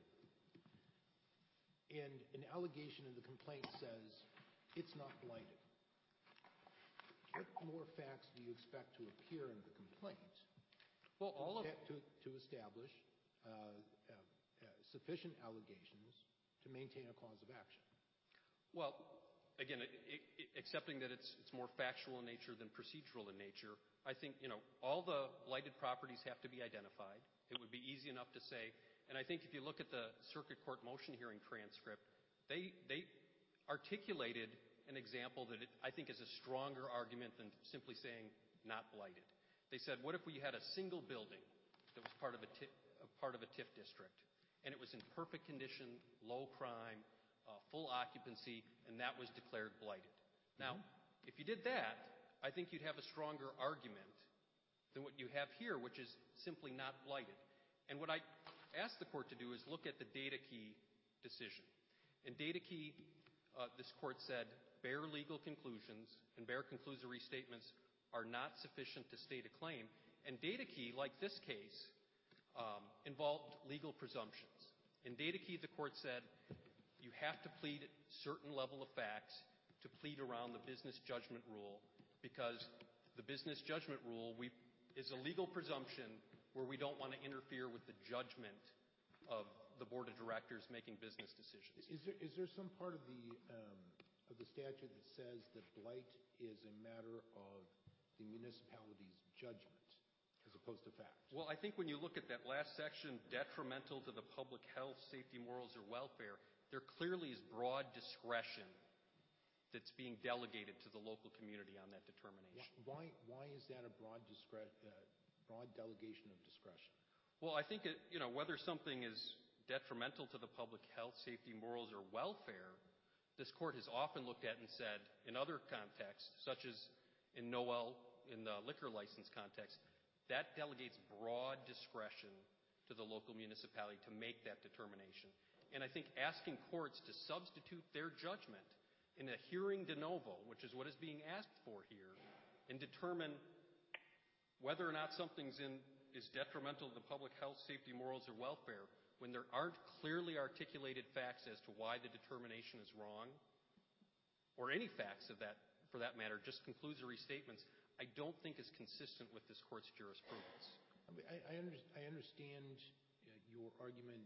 And an allegation in the complaint says it's not blighted. What more facts do you expect to appear in the complaint Well, all of to, to- to establish uh, uh, uh, sufficient allegations to maintain a cause of action? Well, again, i i accepting that it's, it's more factual in nature than procedural in nature, I think, you know, all the blighted properties have to be identified. It would be easy enough to say, and I think if you look at the circuit court motion hearing transcript, they, they articulated an example that it, I think is a stronger argument than simply saying not blighted. They said, what if we had a single building that was part of a, TIF, a part of a TIF district, and it was in perfect condition, low crime, uh, full occupancy, and that was declared blighted. Now, if you did that, I think you'd have a stronger argument than what you have here, which is simply not blighted. And what I asked the court to do is look at the data key decision. In data key, uh, this court said bare legal conclusions and bare conclusory statements are not sufficient to state a claim. And data key, like this case, um, involved legal presumptions. In data key, the court said you have to plead certain level of facts to plead around the business judgment rule, because the business judgment rule we, is a legal presumption where we don't want to interfere with the judgment of the board of directors making business decisions. Is there, is there some part of the, um, of the statute that says that blight is a matter of the municipality's judgment as opposed to fact? Well, I think when you look at that last section, detrimental to the public health, safety, morals, or welfare, there clearly is broad discretion that's being delegated to the local community on that determination. Why, why is that a broad discre- uh, broad delegation of discretion? Well, I think it, you know, whether something is detrimental to the public health, safety, morals, or welfare, this court has often looked at and said, in other contexts, such as in Noel, in the liquor license context, that delegates broad discretion to the local municipality to make that determination. And I think asking courts to substitute their judgment in a hearing de novo, which is what is being asked for here, and determine whether or not something's in, is detrimental to the public health, safety, morals, or welfare, when there aren't clearly articulated facts as to why the determination is wrong, or any facts of that, for that matter, just conclusory statements, I don't think is consistent with this court's jurisprudence. I, mean, I, I, under, I understand uh, your argument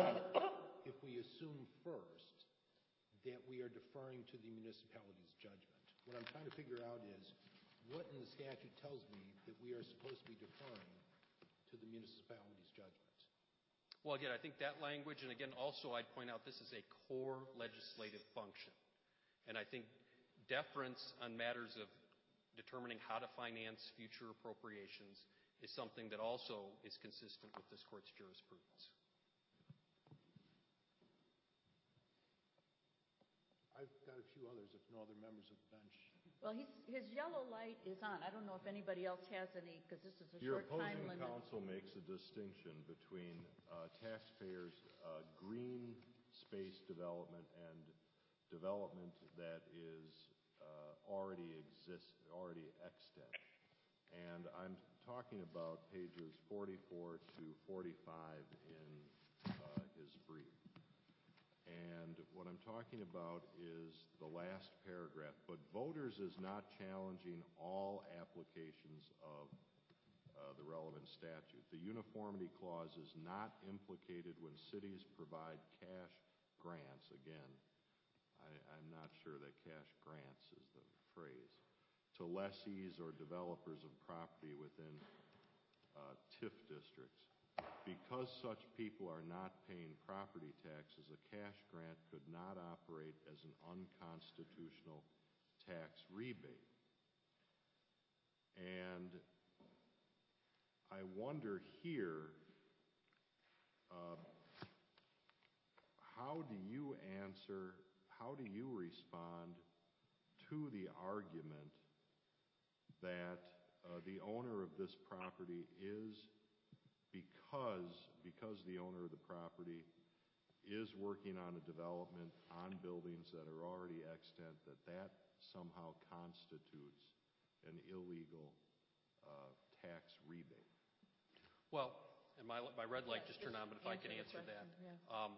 if we assume first that we are deferring to the municipality's judgment. What I'm trying to figure out is what in the statute tells me that we are supposed to be deferring to the municipality's judgment. Well, again, I think that language, and again, also I'd point out this is a core legislative function. And I think deference on matters of determining how to finance future appropriations is something that also is consistent with this court's jurisprudence. I've got a few others, if no other members of the bench. Well, he's, his yellow light is on. I don't know if anybody else has any, because this is a Your short time opposing limit. counsel makes a distinction between uh, taxpayers' uh, green space development and development that is uh, already exists, already extant. And I'm talking about pages forty-four to forty-five in uh, his brief. And what I'm talking about is the last paragraph. But voters is not challenging all applications of uh, the relevant statute. The uniformity clause is not implicated when cities provide cash grants. Again, I, I'm not sure that cash grants is the phrase. To lessees or developers of property within uh, TIF districts. because such people are not paying property taxes, a cash grant could not operate as an unconstitutional tax rebate. And I wonder here, uh, how do you answer, how do you respond to the argument that uh, the owner of this property is, because, because the owner of the property is working on a development on buildings that are already extant, that that somehow constitutes an illegal uh, tax rebate? Well, and my, my red light Yeah, just turned on, but if I could answer answer the that. question, yeah. Um,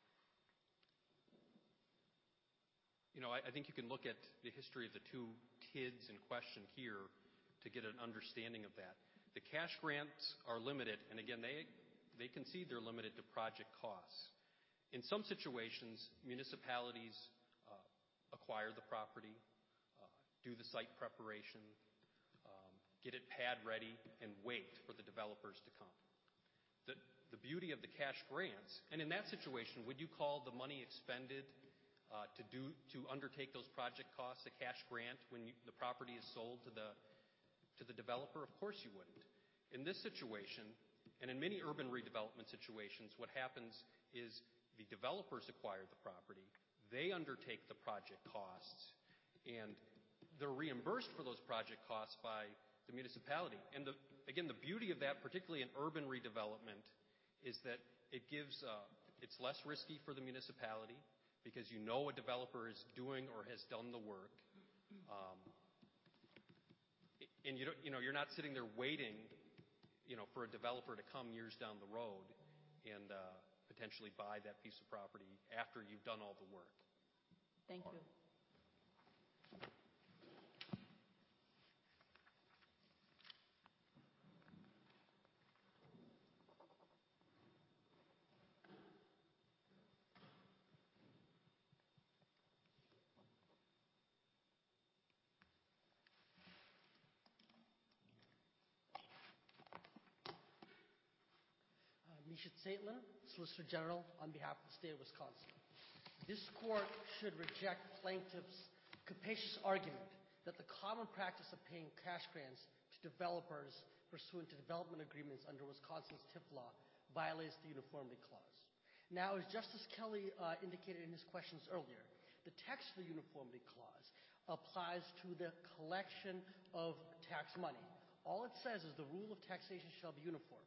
you know, I, I think you can look at the history of the two kids in question here to get an understanding of that. The cash grants are limited, and again, they, they concede they're limited to project costs. In some situations, municipalities uh, acquire the property, uh, do the site preparation, um, get it pad ready, and wait for the developers to come. The, the beauty of the cash grants, and in that situation, would you call the money expended uh, to do to undertake those project costs a cash grant when you, the property is sold to the to the developer? Of course you wouldn't. In this situation, and in many urban redevelopment situations, what happens is the developers acquire the property, they undertake the project costs, and they're reimbursed for those project costs by the municipality. And the, again, the beauty of that, particularly in urban redevelopment, is that it gives, uh, it's less risky for the municipality because you know a developer is doing or has done the work. Um, and you, don't, you know, you're not sitting there waiting, you know, for a developer to come years down the road and uh, potentially buy that piece of property after you've done all the work. Thank you. Misha Tsaitlin, Solicitor General on behalf of the state of Wisconsin. This court should reject plaintiff's capacious argument that the common practice of paying cash grants to developers pursuant to development agreements under Wisconsin's T I F law violates the Uniformity Clause. Now, as Justice Kelly uh, indicated in his questions earlier, the text of the Uniformity Clause applies to the collection of tax money. All it says is the rule of taxation shall be uniform.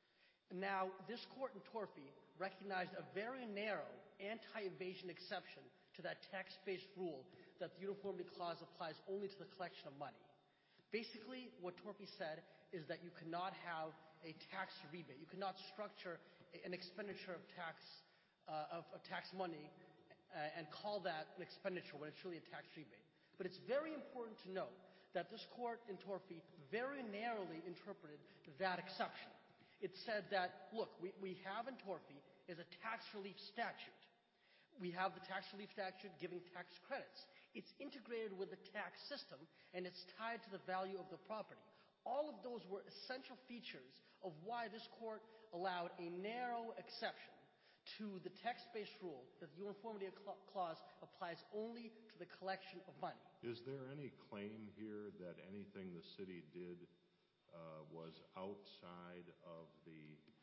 Now, this court in Torphy recognized a very narrow anti-evasion exception to that tax-based rule that the Uniformity Clause applies only to the collection of money. Basically, what Torphy said is that you cannot have a tax rebate. You cannot structure an expenditure of tax, uh, of, of tax money uh, and call that an expenditure when it's really a tax rebate. But it's very important to note that this court in Torphy very narrowly interpreted that exception. It said that, look, we, we have in Torphy is a tax relief statute. We have the tax relief statute giving tax credits. It's integrated with the tax system, and it's tied to the value of the property. All of those were essential features of why this court allowed a narrow exception to the text-based rule that the Uniformity Clause applies only to the collection of money. Is there any claim here that anything the city did Uh, was outside of the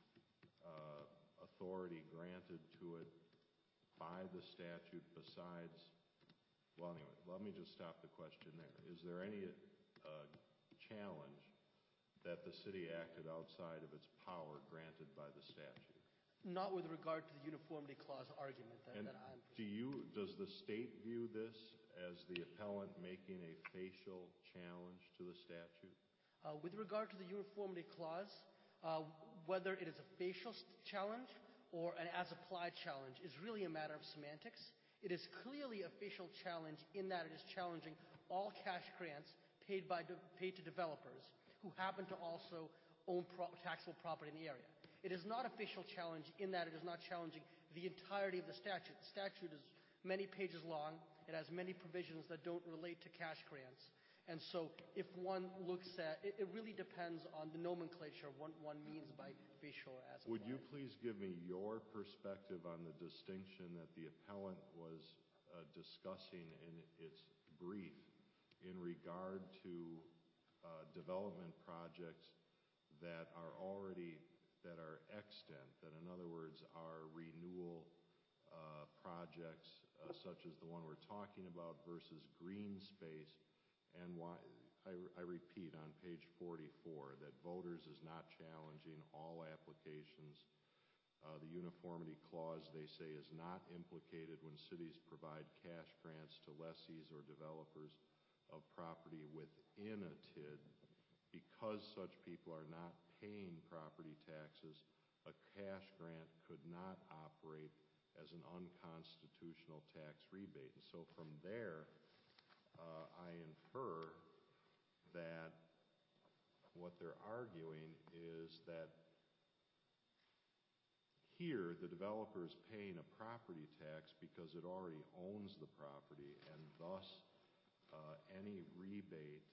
uh, authority granted to it by the statute besides, well anyway, let me just stop the question there. Is there any uh, challenge that the city acted outside of its power granted by the statute? Not with regard to the Uniformity Clause argument that, and that I'm do you, does the state view this as the appellant making a facial challenge to the statute? Uh, with regard to the Uniformity Clause, uh, whether it is a facial challenge or an as-applied challenge is really a matter of semantics. It is clearly a facial challenge in that it is challenging all cash grants paid, by de- paid to developers who happen to also own pro- taxable property in the area. It is not a facial challenge in that it is not challenging the entirety of the statute. The statute is many pages long. It has many provisions that don't relate to cash grants. And so if one looks at, it, it really depends on the nomenclature, what one means by facial or as applied. Would you please give me your perspective on the distinction that the appellant was uh, discussing in its brief in regard to uh, development projects that are already, that are extant, that in other words are renewal uh, projects uh, such as the one we're talking about versus green space, and why, I, I repeat on page forty-four that voters is not challenging all applications. Uh, the uniformity clause, they say, is not implicated when cities provide cash grants to lessees or developers of property within a T I D. Because such people are not paying property taxes, a cash grant could not operate as an unconstitutional tax rebate. And so from there, uh, I infer that what they're arguing is that here the developer is paying a property tax because it already owns the property, and thus uh, any rebate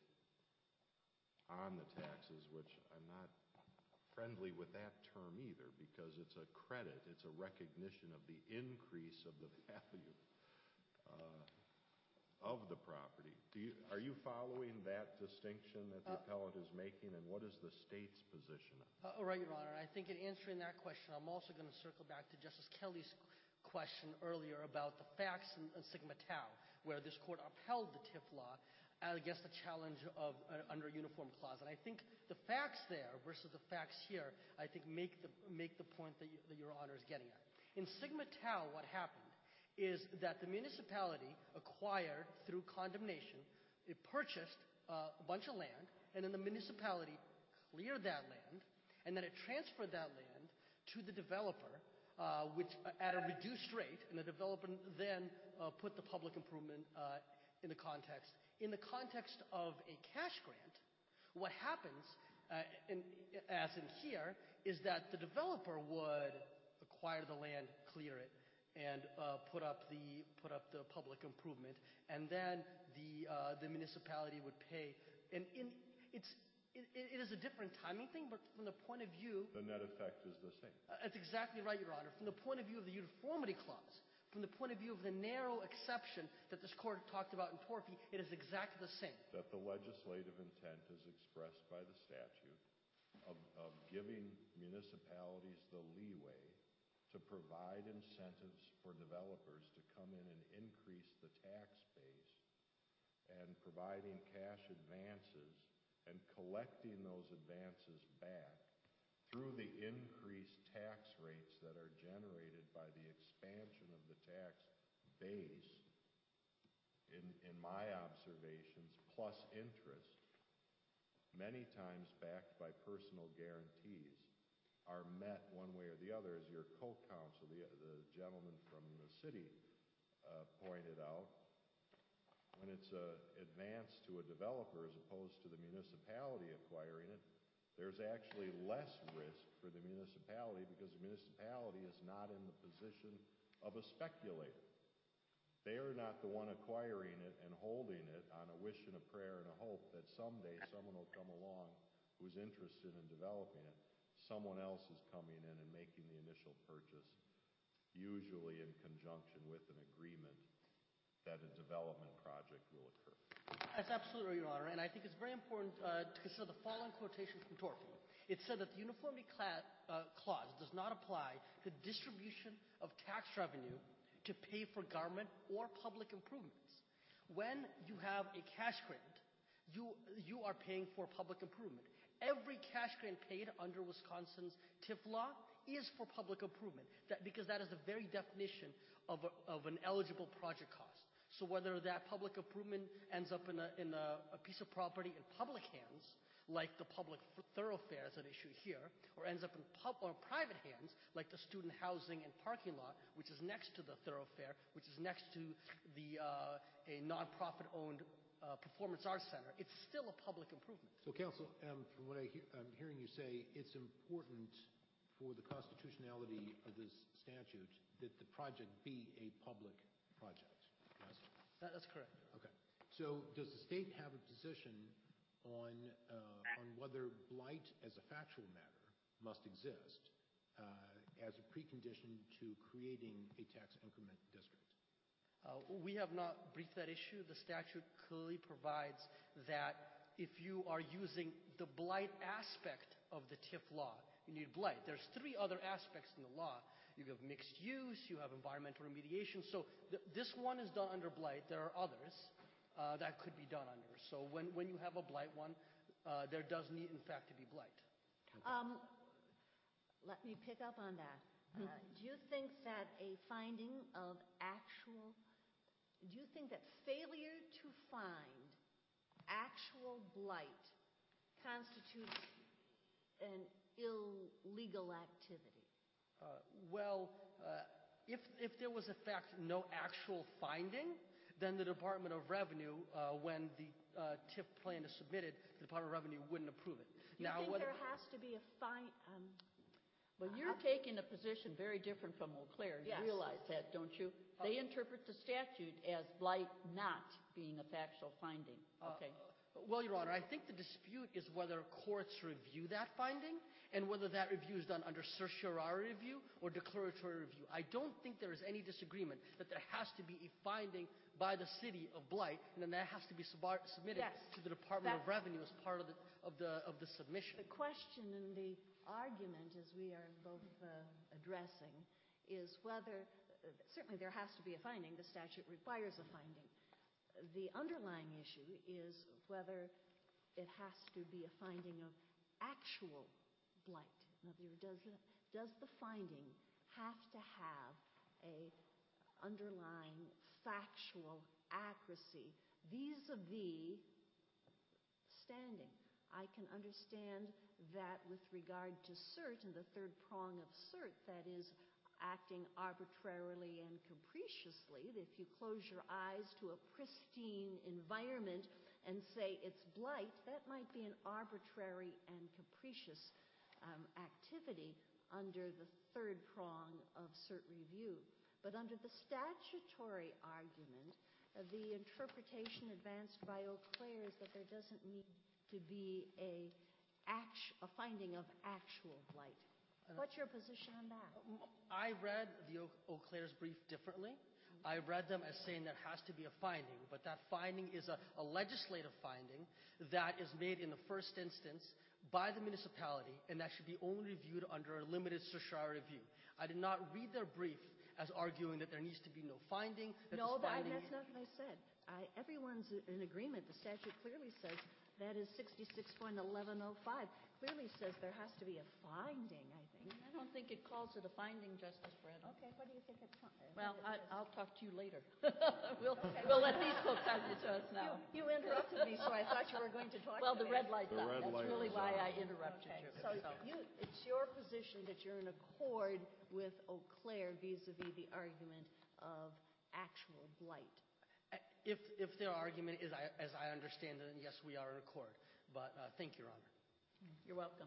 on the taxes, which I'm not friendly with that term either, because it's a credit, it's a recognition of the increase of the value uh, of the property. Do you, are you following that distinction that the uh, appellant is making, and what is the state's position on it? Uh, right, Your Honor. I think in answering that question, I'm also going to circle back to Justice Kelly's question earlier about the facts in, in Sigma Tau, where this court upheld the T I F law against the challenge of uh, under a uniform clause. And I think the facts there versus the facts here, I think make the make the point that, you, that Your Honor is getting at. In Sigma Tau, what happened is that the municipality acquired through condemnation, it purchased uh, a bunch of land, and then the municipality cleared that land, and then it transferred that land to the developer, uh, which uh, at a reduced rate, and the developer then uh, put the public improvement uh, in the context. In the context of a cash grant, what happens, uh, in, as in here, is that the developer would acquire the land, clear it, and uh, put up the put up the public improvement, and then the uh, the municipality would pay. And in it's it, it is a different timing thing, but from the point of view, the net effect is the same. Uh, that's exactly right, Your Honor. From the point of view of the uniformity clause, from the point of view of the narrow exception that this court talked about in Torphy, it is exactly the same. That the legislative intent is expressed by the statute of, of giving municipalities the leeway to provide incentives for developers to come in and increase the tax base, and providing cash advances and collecting those advances back through the increased tax rates that are generated by the expansion of the tax base, in, in my observations, plus interest, many times backed by personal guarantees, are met one way or the other, as your co-counsel, the, the gentleman from the city, uh, pointed out. When it's an advance to a developer as opposed to the municipality acquiring it, there's actually less risk for the municipality because the municipality is not in the position of a speculator. They are not the one acquiring it and holding it on a wish and a prayer and a hope that someday someone will come along who's interested in developing it. Someone else is coming in and making the initial purchase, usually in conjunction with an agreement that a development project will occur. That's absolutely right, Your Honor, and I think it's very important uh, to consider the following quotation from Torphy. It said that the uniformity cla- uh, clause does not apply to distribution of tax revenue to pay for government or public improvements. When you have a cash grant, you, you are paying for public improvement. Every cash grant paid under Wisconsin's T I F law is for public improvement, that, because that is the very definition of, a, of an eligible project cost. So whether that public improvement ends up in a, in a, a piece of property in public hands, like the public thoroughfares at issue here, or ends up in pub, or private hands, like the student housing and parking lot, which is next to the thoroughfare, which is next to the uh, a nonprofit-owned Uh, performance arts center, it's still a public improvement. So, counsel, um, from what I hear, I'm hearing you say, it's important for the constitutionality of this statute that the project be a public project. Yes? That, that's correct. Okay. So does the state have a position on, uh, on whether blight as a factual matter must exist uh, as a precondition to creating a tax increment district? Uh, we have not briefed that issue. The statute clearly provides that if you are using the blight aspect of the T I F law, you need blight. There's three other aspects in the law. You have mixed use, you have environmental remediation. So th this one is done under blight. There are others uh, that could be done under. So when, when you have a blight one, uh, there does need, in fact, to be blight. Um, let me pick up on that. Uh, do you think that a finding of actual, do you think that failure to find actual blight constitutes an illegal activity? Uh, well, uh, if, if there was, in fact, no actual finding, then the Department of Revenue, uh, when the uh, T I F plan is submitted, the Department of Revenue wouldn't approve it. Do you now, think whether, there has to be a fine? Um, Well, you're taking a position very different from Eau Claire. You Yes. realize that, don't you? They interpret the statute as blight not being a factual finding. Okay. Uh, well, Your Honor, I think the dispute is whether courts review that finding and whether that review is done under certiorari review or declaratory review. I don't think there is any disagreement that there has to be a finding by the city of blight, and then that has to be sub submitted Yes. to the Department That- of Revenue as part of the of the of the submission. The question and the argument, as we are both uh, addressing, is whether, uh, certainly there has to be a finding. The statute requires a finding. The underlying issue is whether it has to be a finding of actual blight. In other words, does the, does the finding have to have a underlying factual accuracy vis-a-vis standing? I can understand that with regard to cert and the third prong of cert, that is acting arbitrarily and capriciously, if you close your eyes to a pristine environment and say it's blight, that might be an arbitrary and capricious um, activity under the third prong of cert review. But under the statutory argument, uh, the interpretation advanced by Eau Claire is that there doesn't need to be a, act, a finding of actual blight. What's your position on that? I read the Eau, Eau Claire's brief differently. I read them as saying there has to be a finding, but that finding is a, a legislative finding that is made in the first instance by the municipality, and that should be only reviewed under a limited certiorari review. I did not read their brief as arguing that there needs to be no finding. That No, this that, finding that's not what I said. I, everyone's in agreement. The statute clearly says, that is sixty-six point eleven oh five, clearly says there has to be a finding, I think. I don't think it calls it a finding, Justice Brennan. Okay, what do you think it's? Well, I, I'll talk to you later. we'll, we'll let these folks argue to us now. You, you interrupted me, so I thought you were going to talk Well, to the me. red light's The on. red That's light really is why on. I interrupted Okay, you. so you, it's your position that you're in accord with Eau Claire vis-a-vis the argument of actual blight. If, if their argument is, I, as I understand it, then yes, we are in accord. But uh, thank you, Your Honor. You're welcome.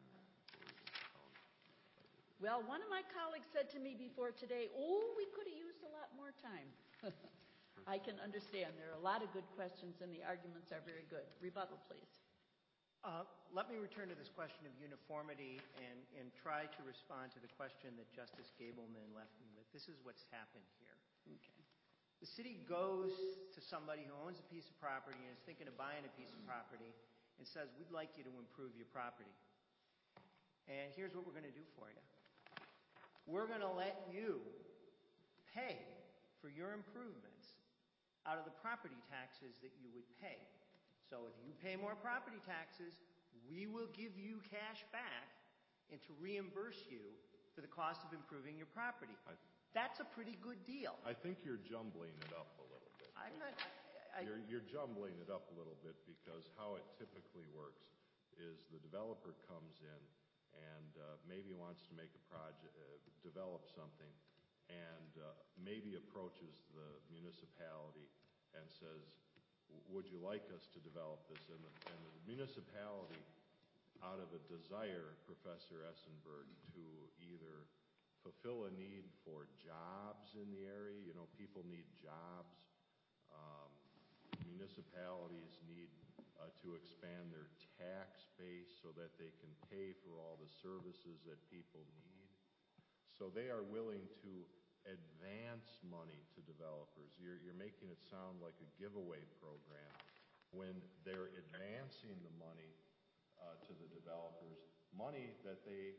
Well, one of my colleagues said to me before today, oh, we could have used a lot more time. I can understand. There are a lot of good questions, and the arguments are very good. Rebuttal, please. Uh, let me return to this question of uniformity and, and try to respond to the question that Justice Gableman left me with. This is what's happened here. Okay. The city goes to somebody who owns a piece of property and is thinking of buying a piece of property and says, we'd like you to improve your property. And here's what we're going to do for you. We're going to let you pay for your improvements out of the property taxes that you would pay. So if you pay more property taxes, we will give you cash back and to reimburse you for the cost of improving your property. I, That's a pretty good deal. I think you're jumbling it up a little bit. I'm not. I, I, You're, you're jumbling it up a little bit because how it typically works is the developer comes in and uh, maybe wants to make a project, uh, develop something, and uh, maybe approaches the municipality and says, would you like us to develop this? And the, and the municipality, out of a desire, Professor Essenberg, to either fulfill a need for jobs in the area, you know, people need jobs, um, municipalities need uh, to expand their tax base so that they can pay for all the services that people need. So they are willing to advance money to developers. You're, you're making it sound like a giveaway program when they're advancing the money uh, to the developers, money that they,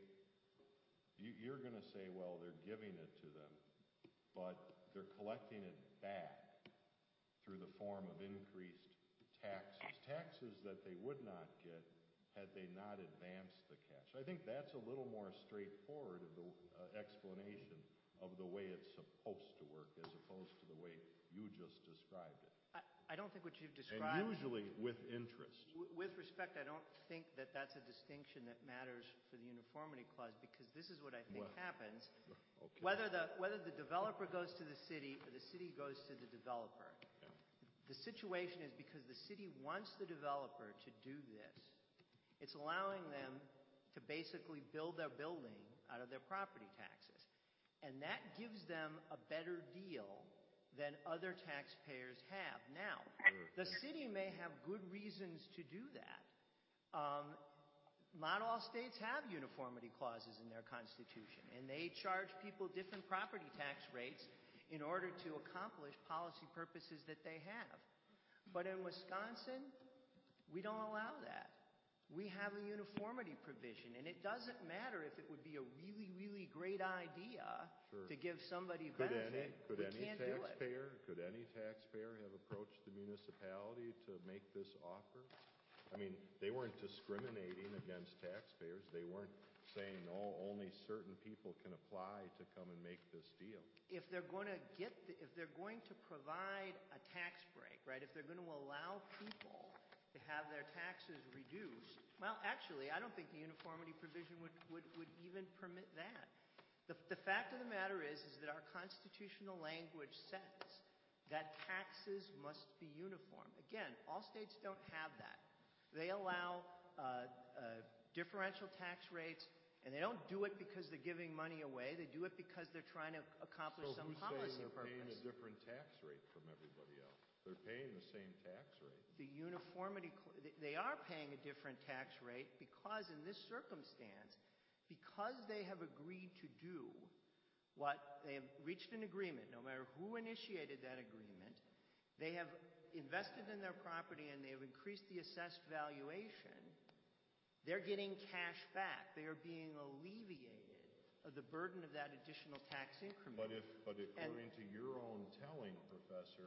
you, you're going to say, well, they're giving it to them, but they're collecting it back through the form of increased taxes, taxes that they would not get had they not advanced the cash. I think that's a little more straightforward of the uh, explanation of the way it's supposed to work as opposed to the way you just described it. I, I don't think what you've described... And usually with interest. W- with respect, I don't think that that's a distinction that matters for the uniformity clause, because this is what I think Well, happens. Okay. Whether the, whether the developer goes to the city or the city goes to the developer, Yeah. the situation is because the city wants the developer to do this, it's allowing them to basically build their building out of their property taxes. And that gives them a better deal than other taxpayers have. Now, the city may have good reasons to do that. Um, not all states have uniformity clauses in their constitution, and they charge people different property tax rates in order to accomplish policy purposes that they have. But in Wisconsin, we don't allow that. We have a uniformity provision, and it doesn't matter if it would be a really, really great idea Sure. to give somebody Could benefit. any, could we any can't do it. taxpayer, could any taxpayer have approached the municipality to make this offer? I mean, they weren't discriminating against taxpayers. They weren't saying, no, only certain people can apply to come and make this deal. If they're going to get, the, if they're going to provide a tax break, right? If they're going to allow people to have their taxes reduced, well, actually, I don't think the uniformity provision would, would, would even permit that. The, the fact of the matter is, is that our constitutional language says that taxes must be uniform. Again, all states don't have that. They allow uh, uh, differential tax rates, and they don't do it because they're giving money away. They do it because they're trying to accomplish So some who's policy saying they're purpose. paying a different tax rate from everybody else? They're paying the same tax rate. The uniformity, they are paying a different tax rate because in this circumstance, because they have agreed to do what they have reached an agreement, no matter who initiated that agreement, they have invested in their property and they have increased the assessed valuation, they're getting cash back. They are being alleviated of the burden of that additional tax increment. But if, but according to your own telling, Professor,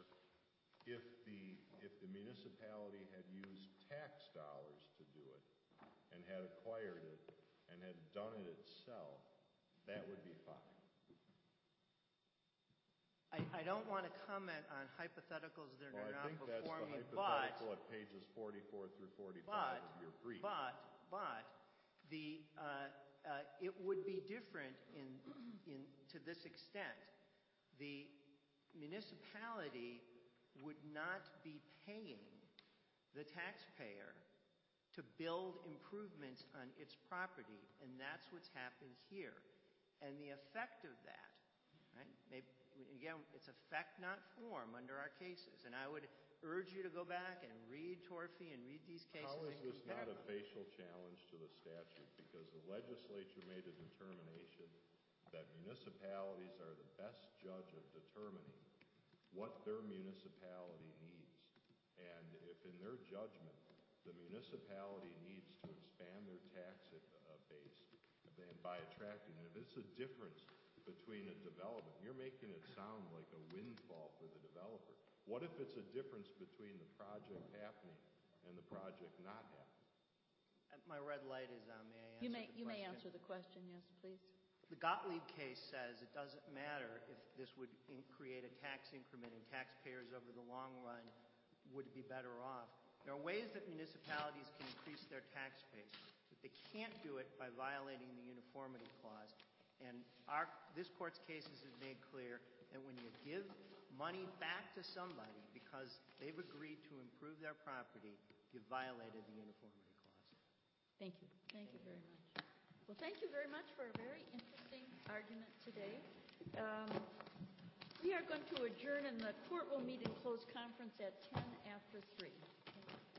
if the, if the municipality had used tax dollars to do it and had acquired it and had done it itself, that would be fine. I, I don't want to comment on hypotheticals that Well, are I not think that's before the me, but, hypothetical at pages forty-four through but, forty-five of your brief. but, but, the, uh, uh, it would be different in, in, to this extent. The municipality would not be paying the taxpayer to build improvements on its property, and that's what's happened here. And the effect of that, right? Maybe, again, it's effect, not form, under our cases. And I would urge you to go back and read Torfey and read these cases. How is and this compare not a them. facial challenge to the statute? Because the legislature made a determination that municipalities are the best judge of determining what their municipality needs. And if in their judgment the municipality needs to expand their tax uh, base and by attracting, if it's a difference between a development, you're making it sound like a windfall for the developer. What if it's a difference between the project happening and the project not happening? Uh, My red light is on. May I answer You may, the you may question? answer the question, yes, please. The Gottlieb case says it doesn't matter if this would in- create a tax increment and taxpayers over the long run would be better off. There are ways that municipalities can increase their tax base, but they can't do it by violating the uniformity clause. And our, this court's cases have made clear that when you give money back to somebody because they've agreed to improve their property, you've violated the uniformity clause. Thank you. Thank you very much. Well, thank you very much for a very interesting argument today. Um, we are going to adjourn, and the court will meet in closed conference at ten after three.